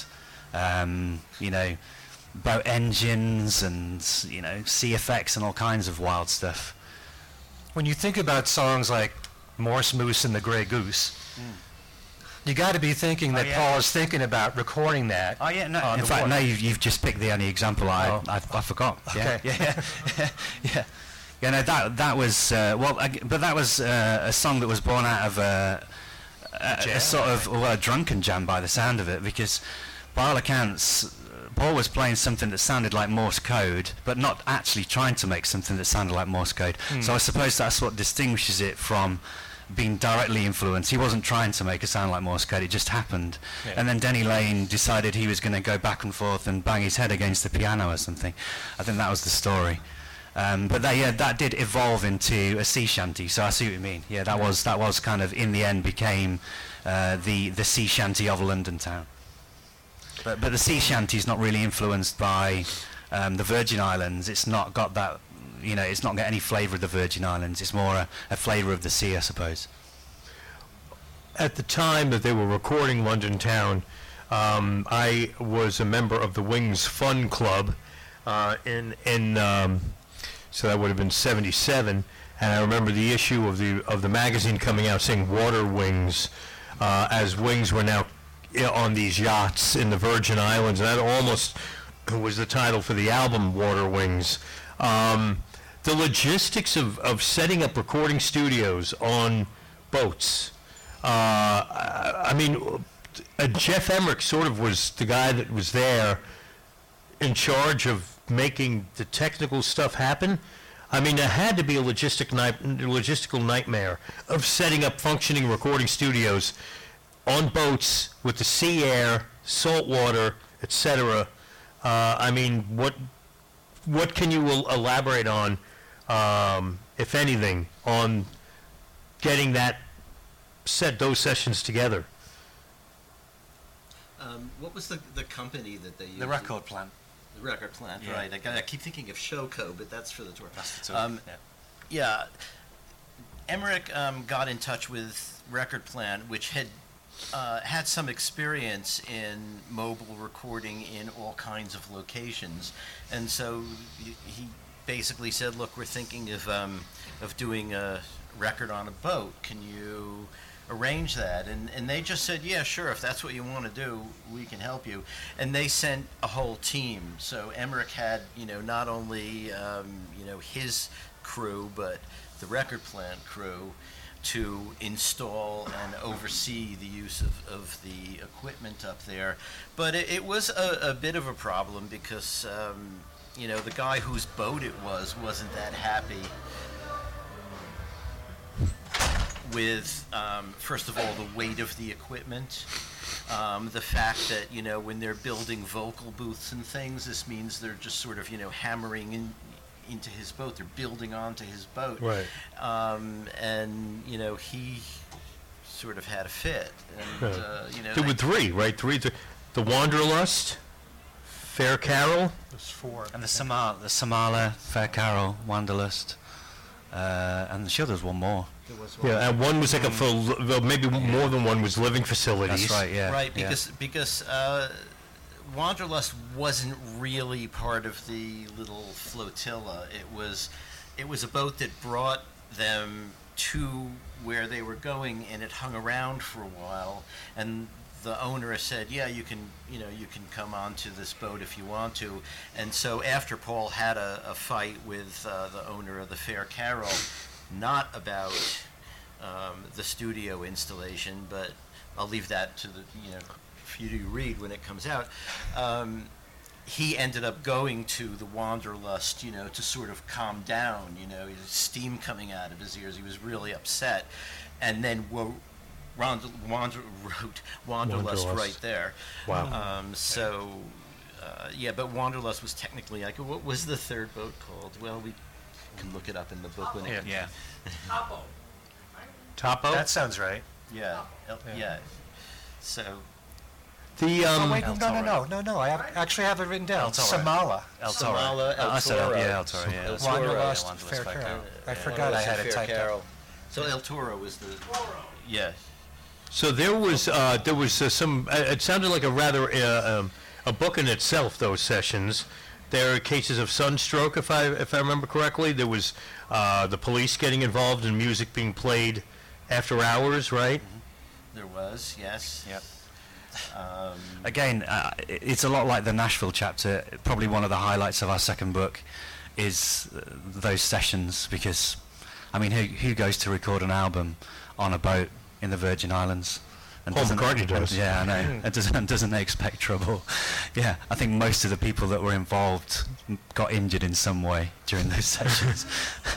um, you know, boat engines, and you know, sea effects, and all kinds of wild stuff. When you think about songs like Morse Moose and the Grey Goose, mm. you got to be thinking that oh, yeah. Paul is thinking about recording that. Oh yeah, no. In fact, water. no. You've, you've just picked the only example I oh. I, I forgot. Okay. Yeah, yeah, yeah. yeah. Yeah, no, that that was uh, well, I, but that was uh, a song that was born out of a, a, a sort of well, a drunken jam by the sound of it, because by all accounts, Paul was playing something that sounded like Morse code, but not actually trying to make something that sounded like Morse code. Mm. So I suppose that's what distinguishes it from being directly influenced. He wasn't trying to make it sound like Morse code, it just happened. Yeah. And then Denny Lane decided he was going to go back and forth and bang his head against the piano or something. I think that was the story. Um, but that, yeah, that did evolve into a sea shanty, so I see what you mean. Yeah, that was that was kind of, in the end, became uh, the, the sea shanty of London town. But, but the sea shanty is not really influenced by um, the Virgin Islands. It's not got that, you know, it's not got any flavour of the Virgin Islands. It's more a, a flavour of the sea, I suppose. At the time that they were recording London Town, um, I was a member of the Wings Fun Club uh, in, in um, so that would have been seventy-seven, and I remember the issue of the of the magazine coming out saying Water Wings, uh, as Wings were now on these yachts in the Virgin Islands, and that almost was the title for the album, Water Wings. Um, the logistics of, of setting up recording studios on boats. Uh, I, I mean, uh, Jeff Emmerich sort of was the guy that was there in charge of making the technical stuff happen. I mean, there had to be a logistic ni- logistical nightmare of setting up functioning recording studios on boats with the sea air, salt water, et cetera. Uh, I mean, what what can you el- elaborate on, um, if anything, on getting that set those sessions together? Um, what was the the company that they used? The Record Plant. The Record Plant, yeah. right. I, I keep thinking of Showco, but that's for the tour. That's the tour, um, yeah. Yeah. Emmerich um, got in touch with Record Plant, which had uh, had some experience in mobile recording in all kinds of locations, and so he, he basically said, "Look, we're thinking of um, of doing a record on a boat. Can you arrange that?" And and they just said, "Yeah, sure. If that's what you want to do, we can help you." And they sent a whole team. So Emmerich had, you know, not only um, you know his crew, but the Record Plant crew to install and oversee the use of, of the equipment up there. But it, it was a, a bit of a problem because, um, you know, the guy whose boat it was wasn't that happy with, um, first of all, the weight of the equipment. Um, the fact that, you know, when they're building vocal booths and things, this means they're just sort of, you know, hammering in, into his boat. They're building onto his boat. Right. Um, and, you know, he sort of had a fit. And, Right. uh, you know, There were I- three, right? Three. Th- the Wanderlust, Fair Carol. There's four. And the Samala, the Samala, Fair Carol, Wanderlust, uh, and sure there's one more. there was one. Yeah, and one was like a full, well, maybe more than one was living facilities. That's right, yeah. Right, yeah. because because uh, Wanderlust wasn't really part of the little flotilla. It was it was a boat that brought them to where they were going, and it hung around for a while. And the owner said, "Yeah, you can, you know, you can come onto this boat if you want to." And so after Paul had a, a fight with uh, the owner of the Fair Carol, not about um, the studio installation, but I'll leave that to the, you know, for you to read when it comes out. Um, he ended up going to the Wanderlust, you know, to sort of calm down, you know, his steam coming out of his ears. He was really upset. And then wo- Wander, Wander, wrote Wanderlust Wanderlust. right there. Wow. Um, so, uh, yeah, but Wanderlust was technically, like, what was the third boat called? Well, we can look it up in the book when it Yeah. Topo. That sounds right. Yeah, el- Yeah. yeah. So, the um. oh, wait, no, El no, no, Toro. no, no. I have, actually have it written down. El Toro. Samala. El Toro. Samala, El Oh, I said El- Toro. yeah, El Toro, yeah. El Toro. Wanderlust, Yeah, Wanderlust, Fair Fair Carol. Carol. I Yeah. forgot I had it Fair typed Carol. up. So El Toro was the, yeah. So there was uh, there was uh, some. Uh, it sounded like a rather uh, um, a book in itself. Those sessions. There are cases of sunstroke, if I if I remember correctly. There was uh, the police getting involved in music being played after hours, right? There was, yes. Yep. Um, Again, uh, i- it's a lot like the Nashville chapter. Probably one of the highlights of our second book is uh, those sessions, because, I mean, who who goes to record an album on a boat in the Virgin Islands? And Paul doesn't- McCartney does. Yeah, I know. And doesn't, doesn't expect trouble. Yeah, I think most of the people that were involved m- got injured in some way during those sessions.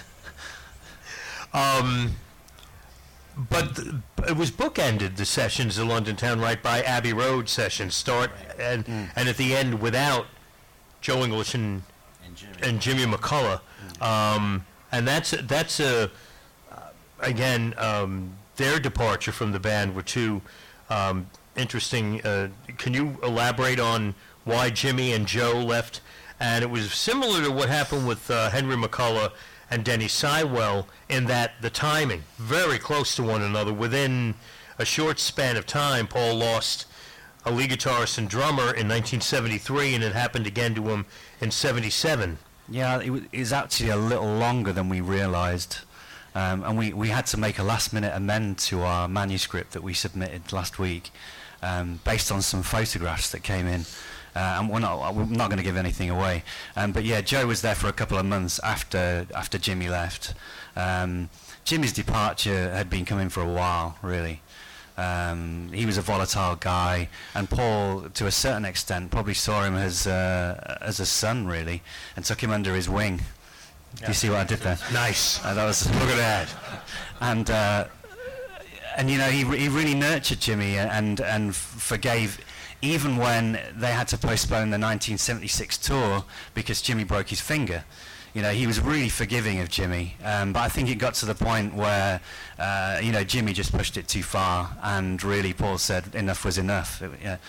Um, but th- it was bookended, the sessions in London Town, right, by Abbey Road sessions, start and and at the end without Joe English and and Jimmy. and Jimmy McCullough, um, and that's that's a uh, again um, their departure from the band were two um, interesting. Uh, can you elaborate on why Jimmy and Joe left? And it was similar to what happened with uh, Henry McCullough and Denny Sywell in that the timing very close to one another. Within a short span of time, Paul lost a lead guitarist and drummer in nineteen seventy-three, and it happened again to him in seventy-seven. Yeah, it was, it was actually a little longer than we realised. Um, and we, we had to make a last-minute amend to our manuscript that we submitted last week, um, based on some photographs that came in. Uh, and we're not, we're not going to give anything away. Um, but yeah, Joe was there for a couple of months after after Jimmy left. Um, Jimmy's departure had been coming for a while, really. Um, he was a volatile guy, and Paul, to a certain extent, probably saw him as uh, as a son, really, and took him under his wing. Do you see what I did there? Nice. Uh, that was Look at that. and uh, and you know he re- he really nurtured Jimmy and and f- forgave even when they had to postpone the nineteen seventy-six tour because Jimmy broke his finger. You know, he was really forgiving of Jimmy, um, but I think it got to the point where uh, you know Jimmy just pushed it too far, and really Paul said enough was enough. It, yeah.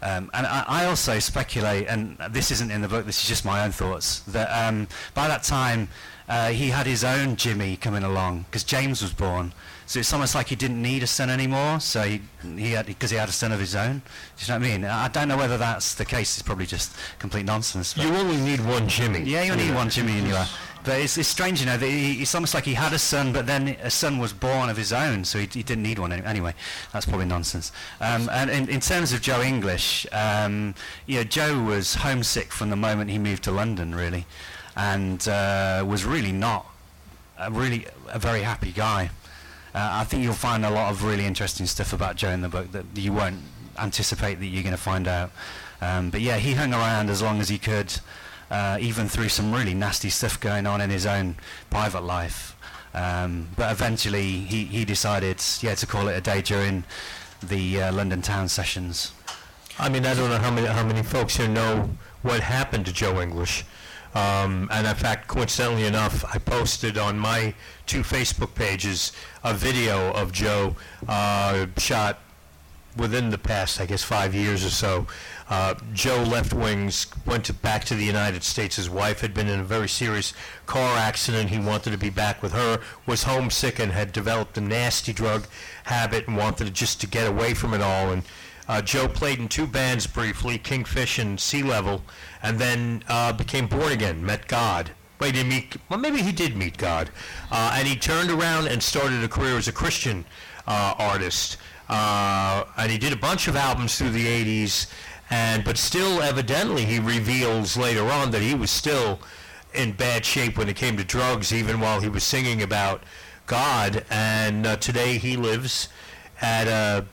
Um, and I, I also speculate, and this isn't in the book, this is just my own thoughts, that um, by that time uh, he had his own Jimmy coming along, because James was born. So it's almost like he didn't need a son anymore, so he, he had, because he had a son of his own. Do you know what I mean? I don't know whether that's the case. It's probably just complete nonsense. You only need one Jimmy. Yeah, you only need one Jimmy in your life. But it's, it's strange, you know, that he, it's almost like he had a son, but then a son was born of his own, so he, he didn't need one any, anyway. That's probably nonsense. Um, and in, in terms of Joe English, um, you know, Joe was homesick from the moment he moved to London, really, and uh, was really not a really a very happy guy. Uh, I think you'll find a lot of really interesting stuff about Joe in the book that you won't anticipate that you're going to find out. Um, but yeah, he hung around as long as he could, uh, even through some really nasty stuff going on in his own private life. Um, but eventually he, he decided, yeah, to call it a day during the uh, London Town sessions. I mean, I don't know how many how many folks here know what happened to Joe English. Um, and in fact, coincidentally enough, I posted on my two Facebook pages a video of Joe uh, shot within the past, I guess, five years or so. Uh, Joe left Wings, went to, back to the United States. His wife had been in a very serious car accident. He wanted to be back with her, was homesick, and had developed a nasty drug habit and wanted to just to get away from it all. And uh, Joe played in two bands briefly, Kingfish and Sea Level, and then uh, became born again, met God. Well, he didn't meet, well, maybe he did meet God. Uh, and he turned around and started a career as a Christian uh, artist. Uh, and he did a bunch of albums through the eighties, and but still, evidently, he reveals later on that he was still in bad shape when it came to drugs, even while he was singing about God. And uh, today he lives at a,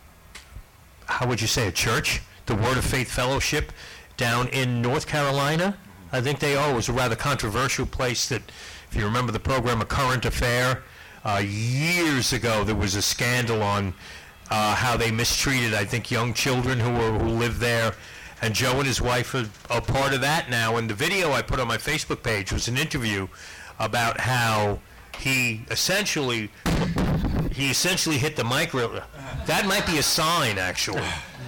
how would you say, a church? The Word of Faith Fellowship down in North Carolina. I think they are. It was a rather controversial place that, if you remember the program, A Current Affair, uh, years ago there was a scandal on uh, how they mistreated, I think, young children who were who lived there. And Joe and his wife are, are part of that now. And the video I put on my Facebook page was an interview about how he essentially he essentially hit the micro. That might be a sign, actually.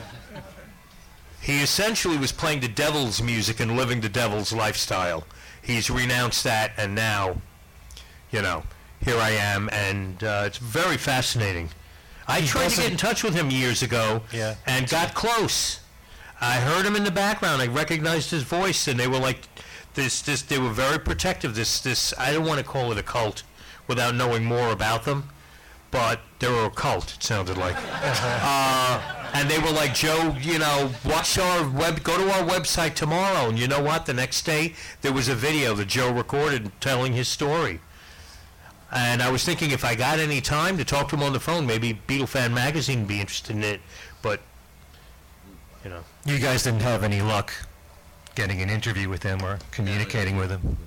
He essentially was playing the devil's music and living the devil's lifestyle. He's renounced that, and now, you know, here I am, and uh, it's very fascinating. I He tried to get doesn't- in touch with him years ago, Yeah. and got close. I heard him in the background. I recognized his voice, and they were like, this, this. They were very protective. This, this. I don't want to call it a cult, without knowing more about them, but they were a cult. It sounded like. uh, and they were like, Joe, you know, watch our web. Go to our website tomorrow, and you know what? The next day, there was a video that Joe recorded telling his story. And I was thinking, if I got any time to talk to him on the phone, maybe Beatle Fan Magazine would be interested in it. But, you know. You guys didn't have any luck getting an interview with him or communicating with him.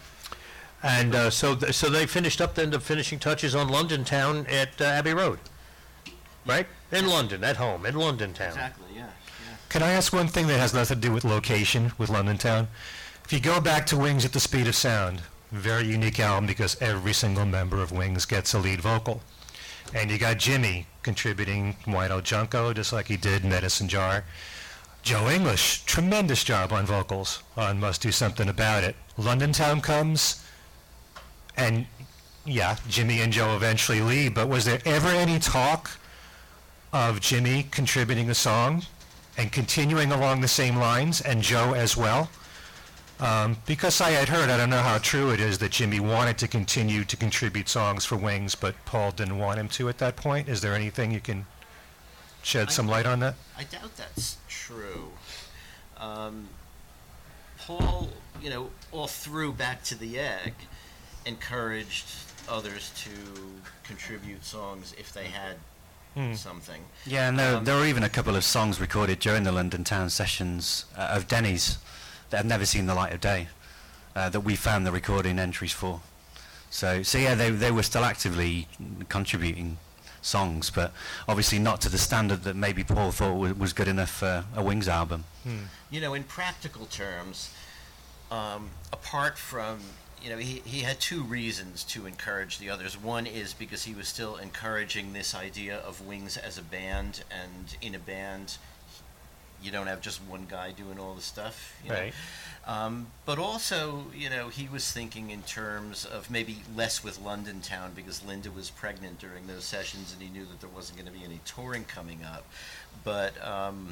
And uh, so th- so they finished up then the finishing touches on London Town at uh, Abbey Road. Right? In London, at home, in London Town. Exactly, yeah. yeah. Can I ask one thing that has nothing to do with location with London Town? If you go back to Wings at the Speed of Sound, very unique album because every single member of Wings gets a lead vocal. And you got Jimmy contributing White Old Junko, just like he did Medicine Jar. Joe English, tremendous job on vocals on Must Do Something About It. London Town comes, and yeah, Jimmy and Joe eventually leave, but was there ever any talk of Jimmy contributing a song and continuing along the same lines, and Joe as well? Um, because I had heard, I don't know how true it is, that Jimmy wanted to continue to contribute songs for Wings, but Paul didn't want him to at that point. Is there anything you can shed some light on that? I doubt that's true. Um, Paul, you know, all through Back to the Egg, encouraged others to contribute songs if they had Hmm. something. Yeah, and there, Um, there were even a couple of songs recorded during the London Town sessions uh, of Denny's that have never seen the light of day, uh, that we found the recording entries for. So, so yeah, they they were still actively contributing songs, but obviously not to the standard that maybe Paul thought wa- was good enough for a Wings album. You know, in practical terms, um, apart from, you know, he, he had two reasons to encourage the others. One is because he was still encouraging this idea of Wings as a band, and in a band, you don't have just one guy doing all the stuff. You know? Right. Um, but also, you know, he was thinking in terms of maybe less with London Town because Linda was pregnant during those sessions and he knew that there wasn't going to be any touring coming up. But um,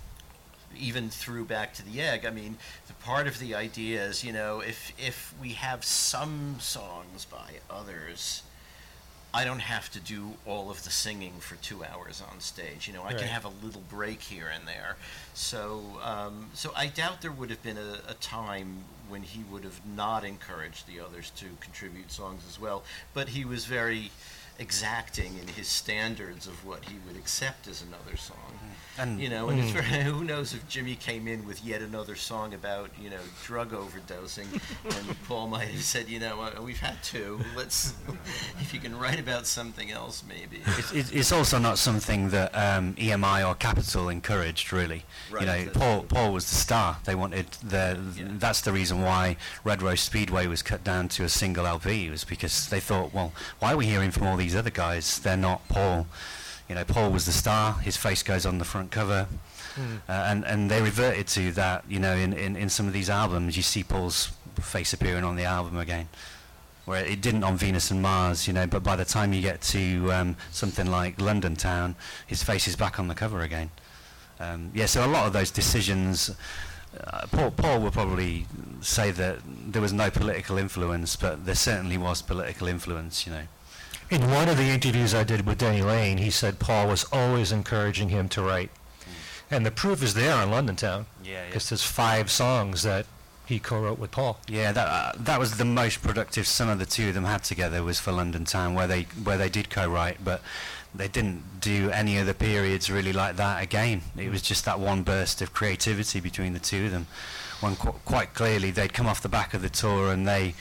even through Back to the Egg, I mean, the part of the idea is, you know, if if we have some songs by others, I don't have to do all of the singing for two hours on stage. You know, I Right. can have a little break here and there. So, um, so I doubt there would have been a, a time when he would have not encouraged the others to contribute songs as well. But he was very exacting in his standards of what he would accept as another song. And You know, and it's very, who knows if Jimmy came in with yet another song about, you know, drug overdosing, and Paul might have said, you know, uh, we've had two. Let's, if you can write about something else, maybe. It's, it's it's also not something that um, E M I or Capitol encouraged, really. Right, You know, that's Paul true. Paul was the star. They wanted the. Yeah. That's the reason why Red Rose Speedway was cut down to a single L P. Was because they thought, well, why are we hearing from all these other guys? They're not Paul. You know, Paul was the star. His face goes on the front cover. Uh, and, and they reverted to that, you know, in, in, in some of these albums, you see Paul's face appearing on the album again, where it didn't on Venus and Mars, you know, but by the time you get to um, something like London Town, his face is back on the cover again. Um, yeah, so a lot of those decisions, uh, Paul, Paul will probably say that there was no political influence, but there certainly was political influence, you know. In one of the interviews I did with Denny Lane, he said Paul was always encouraging him to write. And the proof is there on London Town. Yeah, yeah. Because there's five songs that he co-wrote with Paul. Yeah, that uh, that was the most productive some of the two of them had together was for London Town, where they where they did co-write, but they didn't do any other periods really like that again. It was just that one burst of creativity between the two of them. When qu- quite clearly they'd come off the back of the tour and they,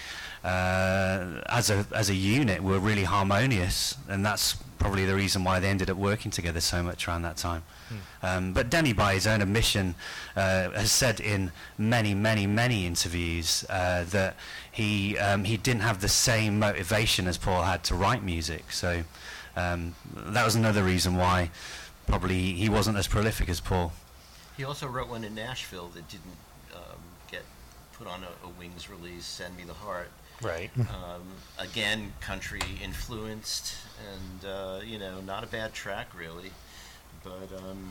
uh, as a as a unit, were really harmonious, and that's probably the reason why they ended up working together so much around that time. Um, but Denny, by his own admission, uh, has said in many, many, many interviews uh, that he um, he didn't have the same motivation as Paul had to write music. So um, that was another reason why probably he wasn't as prolific as Paul. He also wrote one in Nashville that didn't um, get put on a, a Wings release, Send Me the Heart. Right. Um, again, country influenced, and uh, you know, not a bad track really, but um,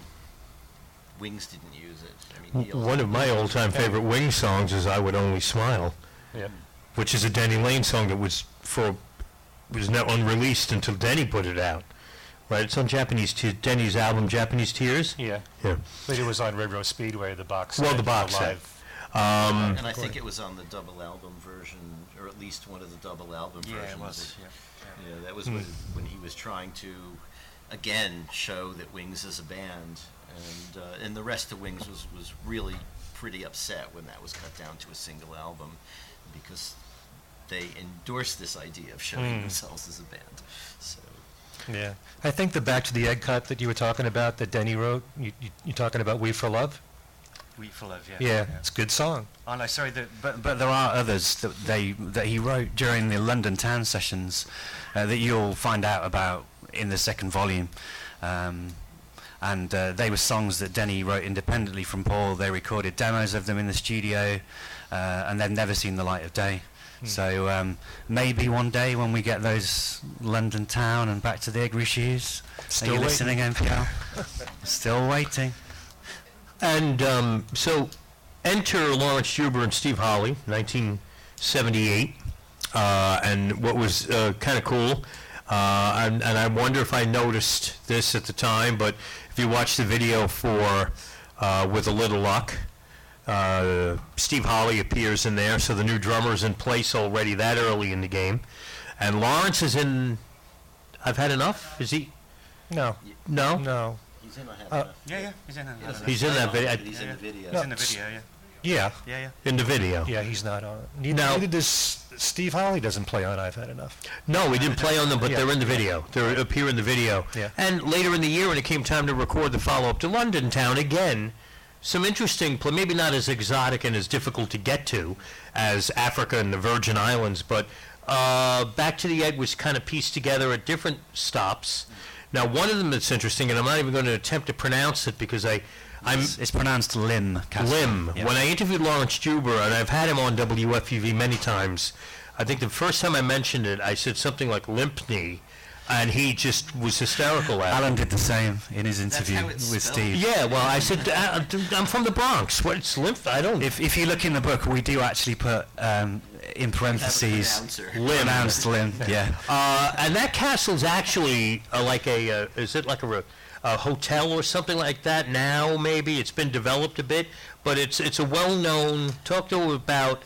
Wings didn't use it. I mean, he also- One of my all-time favorite Wings songs is "I Would Only Smile," Yep. which is a Denny Lane song that was for was not unreleased until Denny put it out. Right, it's on Japanese Te- Denny's album Japanese Tears. Yeah. Yeah. But it was on Red Rose Speedway, the box Well, set, the box set. live. Um, and I think it was on the double album version, or at least one of the double album versions. Yeah, that was when, when he was trying to, again, show that Wings is a band, and uh, and the rest of Wings was, was really pretty upset when that was cut down to a single album, because they endorsed this idea of showing Mm. themselves as a band. So Yeah. I think the Back to the Egg cut that you were talking about, that Denny wrote, you, you, you're talking about We for Love? We for Love, Yeah, it's a good song. Oh no, sorry, the, but but there are others that they that he wrote during the London Town sessions uh, that you'll find out about in the second volume, um, and uh, they were songs that Denny wrote independently from Paul. They recorded demos of them in the studio, uh, and they've never seen the light of day. So um, maybe one day when we get those London Town and Back to the Egg reissues, Still are you waiting. listening, M P L? Still waiting. And um, so enter Lawrence Juber and Steve Holley, nineteen seventy-eight. Uh, and what was uh, kind of cool, uh, and, and I wonder if I noticed this at the time, but if you watch the video for uh, With a Little Luck, uh, Steve Holley appears in there, so the new drummer's in place already that early in the game. And Lawrence is in I've Had Enough? Is he? No. No? No. he's in I Have Uh, Enough. Yeah, yeah, he's in He it. doesn't He's in play that on it, video. but He's in the video. No. in the video, yeah. Yeah. Yeah, yeah. In the video. Yeah, he's not on it. Neither, Now- neither does Steve Holley doesn't play on I've Had Enough. No, we didn't play on them, but Yeah. they're in the video. They appear in the video. Yeah. And later in the year, when it came time to record the follow-up to London Town, again, some interesting, pl- maybe not as exotic and as difficult to get to as Africa and the Virgin Islands, but uh, Back to the Egg was kind of pieced together at different stops. Now, one of them that's interesting, and I'm not even going to attempt to pronounce it because I, I'm It's, it's pronounced Lim Castle. Lim. Yeah. When I interviewed Lawrence Juber, and I've had him on W F U V many times, I think the first time I mentioned it, I said something like Limpney, and he just was hysterical at it. Alan did the same in his That's interview how it's with spelled. Steve. Yeah, well, I said, uh, I'm from the Bronx. What's Limp? I don't... If, if you look in the book, we do actually put um, in parentheses pronouncer. Lim. pronounced Lim. Yeah. Uh, and that castle's actually uh, like a, uh, is it like a, re- a hotel or something like that now, maybe? It's been developed a bit, but it's it's a well-known, talk to about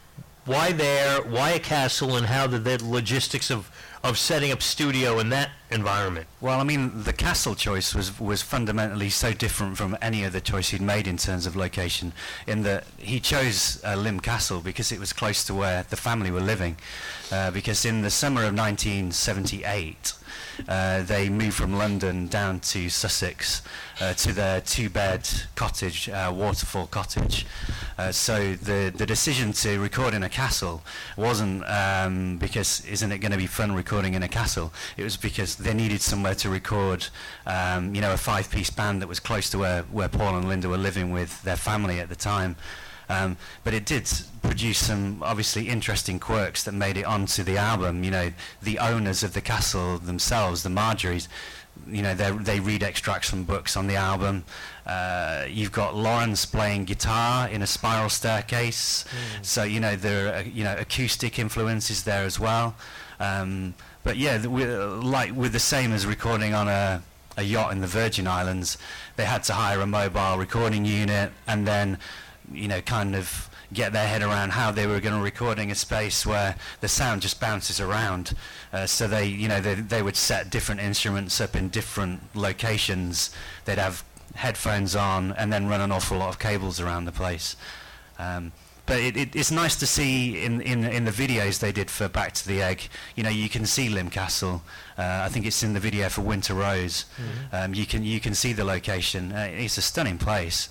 why there, why a castle, and how the, the logistics of, of setting up studio in that environment. Well, I mean, the castle choice was was fundamentally so different from any other choice he'd made in terms of location, in that he chose uh, Lim Castle because it was close to where the family were living. Uh, because in the summer of nineteen seventy-eight, uh, they moved from London down to Sussex uh, to their two-bed cottage, uh, Waterfall Cottage. Uh, so the the decision to record in a castle wasn't um, because isn't it going to be fun recording in a castle? It was because they needed somewhere to record, um, you know, a five-piece band that was close to where, where Paul and Linda were living with their family at the time. Um, but it did produce some obviously interesting quirks that made it onto the album. You know, the owners of the castle themselves, the Marjories, you know, they they read extracts from books on the album. Uh, you've got Lawrence playing guitar in a spiral staircase. Mm. So, you know, there are, you know, acoustic influences there as well. Um, but yeah, the, we, uh, like with the same as recording on a, a yacht in the Virgin Islands, they had to hire a mobile recording unit and then, you know, kind of get their head around how they were going to recording a space where the sound just bounces around. Uh, so they, you know, they, they would set different instruments up in different locations. They'd have headphones on and then run an awful lot of cables around the place. Um, but it, it, it's nice to see in, in in the videos they did for Back to the Egg. You know, you can see Lim Castle. Uh, I think it's in the video for Winter Rose. Mm-hmm. Um, you can you can see the location. Uh, it's a stunning place.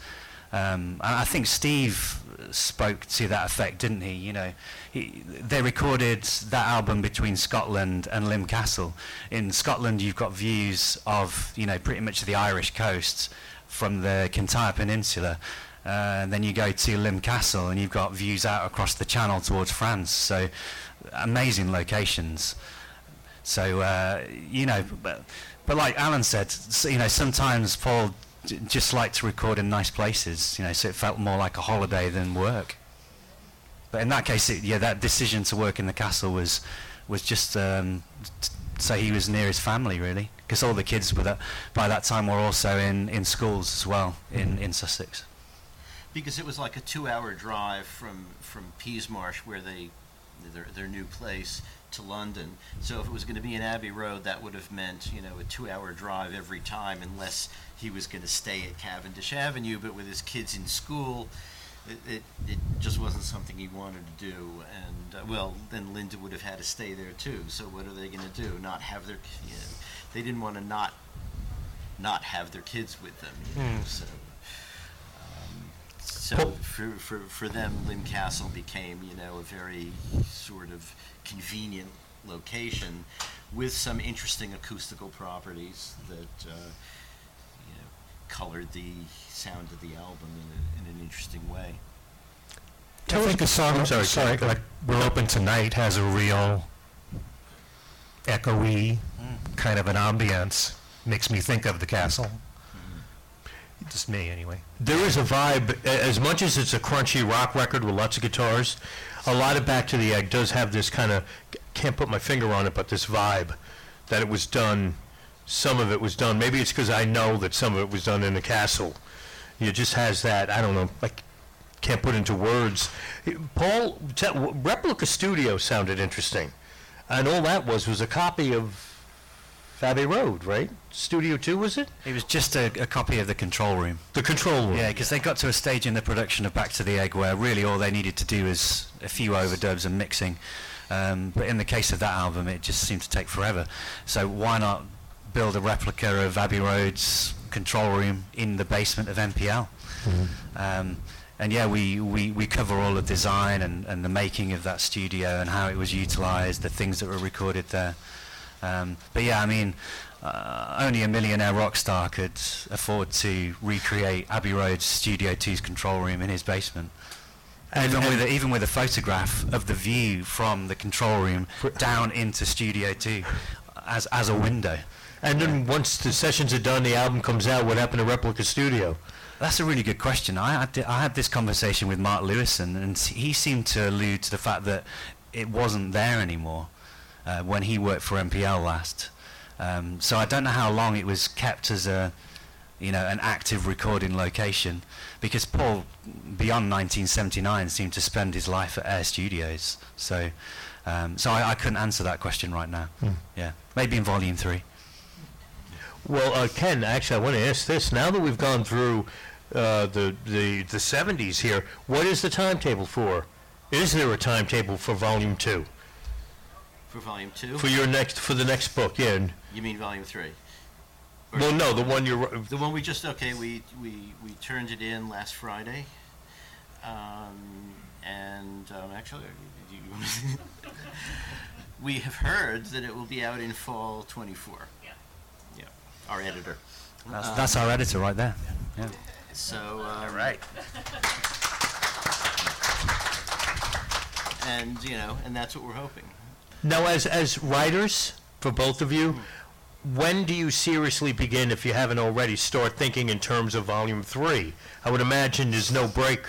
Um, and I think Steve spoke to that effect, didn't he? You know, he, they recorded that album between Scotland and Lim Castle. In Scotland, you've got views of, you know, pretty much the Irish coast from the Kintyre Peninsula. Uh, and then you go to Lim Castle and you've got views out across the Channel towards France. So amazing locations. So, uh, you know, but, but like Alan said, so, you know, sometimes Paul j- just liked to record in nice places, you know, so it felt more like a holiday than work. But in that case, it, yeah, that decision to work in the castle was was just um, t- so he was near his family, really, because all the kids were that, by that time were also in, in schools as well in, in Sussex. Because it was like a two-hour drive from from Peasmarsh, where they their their new place, to London. So if it was going to be in Abbey Road, that would have meant, you know, a two-hour drive every time, unless he was going to stay at Cavendish Avenue. But with his kids in school, it it, it just wasn't something he wanted to do. And uh, well, then Linda would have had to stay there too. So what are they going to do? Not have their, you know, they didn't want to not not have their kids with them. You know, Mm. so. So for, for, for them, Lim Castle became, you know, a very sort of convenient location with some interesting acoustical properties that, uh, you know, colored the sound of the album in, a, in an interesting way. I think a song, I'm sorry, sorry, go like We're Open Tonight has a real echoey kind of an ambience. Makes me think of the castle. Just me, anyway. There is a vibe, a- as much as it's a crunchy rock record with lots of guitars, a lot of Back to the Egg does have this kind of, can't put my finger on it, but this vibe that it was done, some of it was done, maybe it's because I know that some of it was done in the castle. It just has that, I don't know, like, can't put into words. Paul, te- Replica Studio sounded interesting. And all that was, was a copy of Abbey Road, right? Studio two, was it? It was just a, a copy of the control room. The control room. Yeah, because they got to a stage in the production of Back to the Egg where really all they needed to do was a few overdubs and mixing. Um, but in the case of that album, it just seemed to take forever. So why not build a replica of Abbey Road's control room in the basement of M P L? Mm-hmm. Um, and yeah, we, we, we cover all the design and, and the making of that studio and how it was utilised, the things that were recorded there. Um, but yeah, I mean, uh, only a millionaire rock star could afford to recreate Abbey Road's Studio two's control room in his basement. And even, with a, even with a photograph of the view from the control room down into Studio two as, as a window. And then once the sessions are done, the album comes out, what happened to Replica Studio? That's a really good question. I had, th- I had this conversation with Mark Lewison, and he seemed to allude to the fact that it wasn't there anymore uh, when he worked for M P L last. Um, so I don't know how long it was kept as a, you know, an active recording location, because Paul, beyond nineteen seventy-nine, seemed to spend his life at Air Studios. So, um, so I, I couldn't answer that question right now. Hmm. Yeah, maybe in Volume Three. Well, uh, Ken, actually, I want to ask this. Now that we've gone through uh, the, the the seventies here, what is the timetable for? Is there a timetable for Volume Two? For volume two? For your next, for the next book, yeah. and- You mean volume three? Or- Well, no, the one you're. The one we just, okay, we, we, we turned it in last Friday. Um, and, um, actually, you- we have heard that it will be out in fall twenty-four. Yeah. Yeah, our editor. That's, Um, that's our editor right there. Yeah. So, um, Right. and, you know, and that's what we're hoping. Now, as as writers, for both of you, when do you seriously begin, if you haven't already, start thinking in terms of Volume Three? I would imagine there's no break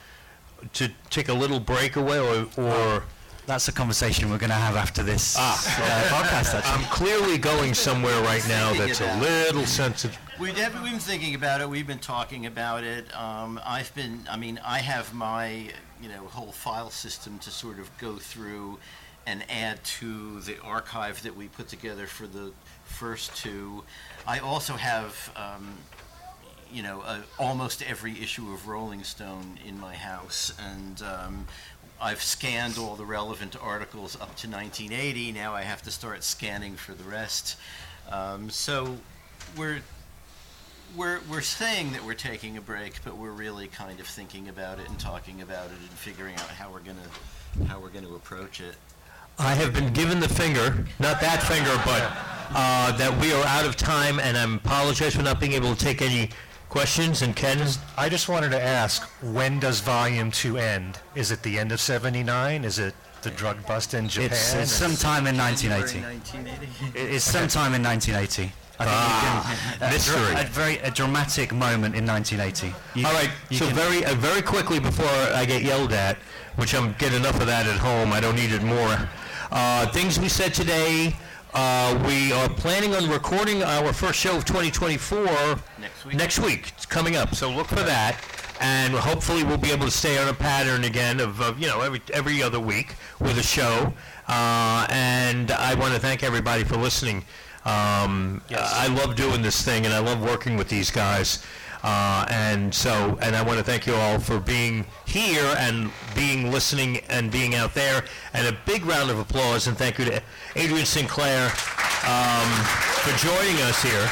to take a little break away, or, or That's a conversation we're going to have after this Ah. uh, podcast, actually. I'm clearly going somewhere right now Thinking that's a about- little sensitive. We've definitely been thinking about it. We've been talking about it. Um, I've been, I mean, I have my, you know, whole file system to sort of go through and add to the archive that we put together for the first two. I also have, um, you know, uh, almost every issue of Rolling Stone in my house, and um, I've scanned all the relevant articles up to nineteen eighty. Now I have to start scanning for the rest. Um, so we're we're we're saying that we're taking a break, but we're really kind of thinking about it and talking about it and figuring out how we're gonna how we're going to approach it. I have been given the finger, not that finger, but uh, that we are out of time, and I apologize for not being able to take any questions. And Ken, I just wanted to ask, when does Volume Two end? Is it the end of seventy-nine? Is it the drug bust in Japan? It's, it's sometime in nineteen eighty. nineteen eighty. It- It's sometime in nineteen eighty. I think Ah, you can, a, mystery. dra- a very a dramatic moment in nineteen eighty. You- all right. you So can- very uh, very quickly before I get yelled at, which I'm get enough of that at home. I don't need it more. Uh, things we said today. Uh, we are planning on recording our first show of twenty twenty-four Next week. Next week, it's coming up. So look for that, and hopefully we'll be able to stay on a pattern again of, of you know every every other week with a show. Uh, and I want to thank everybody for listening. Um, I love doing this thing, and I love working with these guys. Uh, and so, and I want to thank you all for being here and being listening and being out there. And a big round of applause and thank you to Adrian Sinclair um, for joining us here.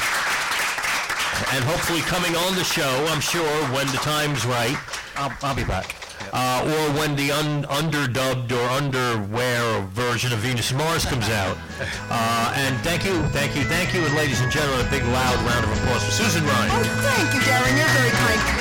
And hopefully coming on the show, I'm sure, when the time's right, I'll, I'll be back. uh, or when the un- underdubbed or underwear version of Venus and Mars comes out. Uh, and thank you, thank you, thank you, and ladies and gentlemen, a big loud round of applause for Susan Ryan. Oh, thank you, Darren. You're very kind.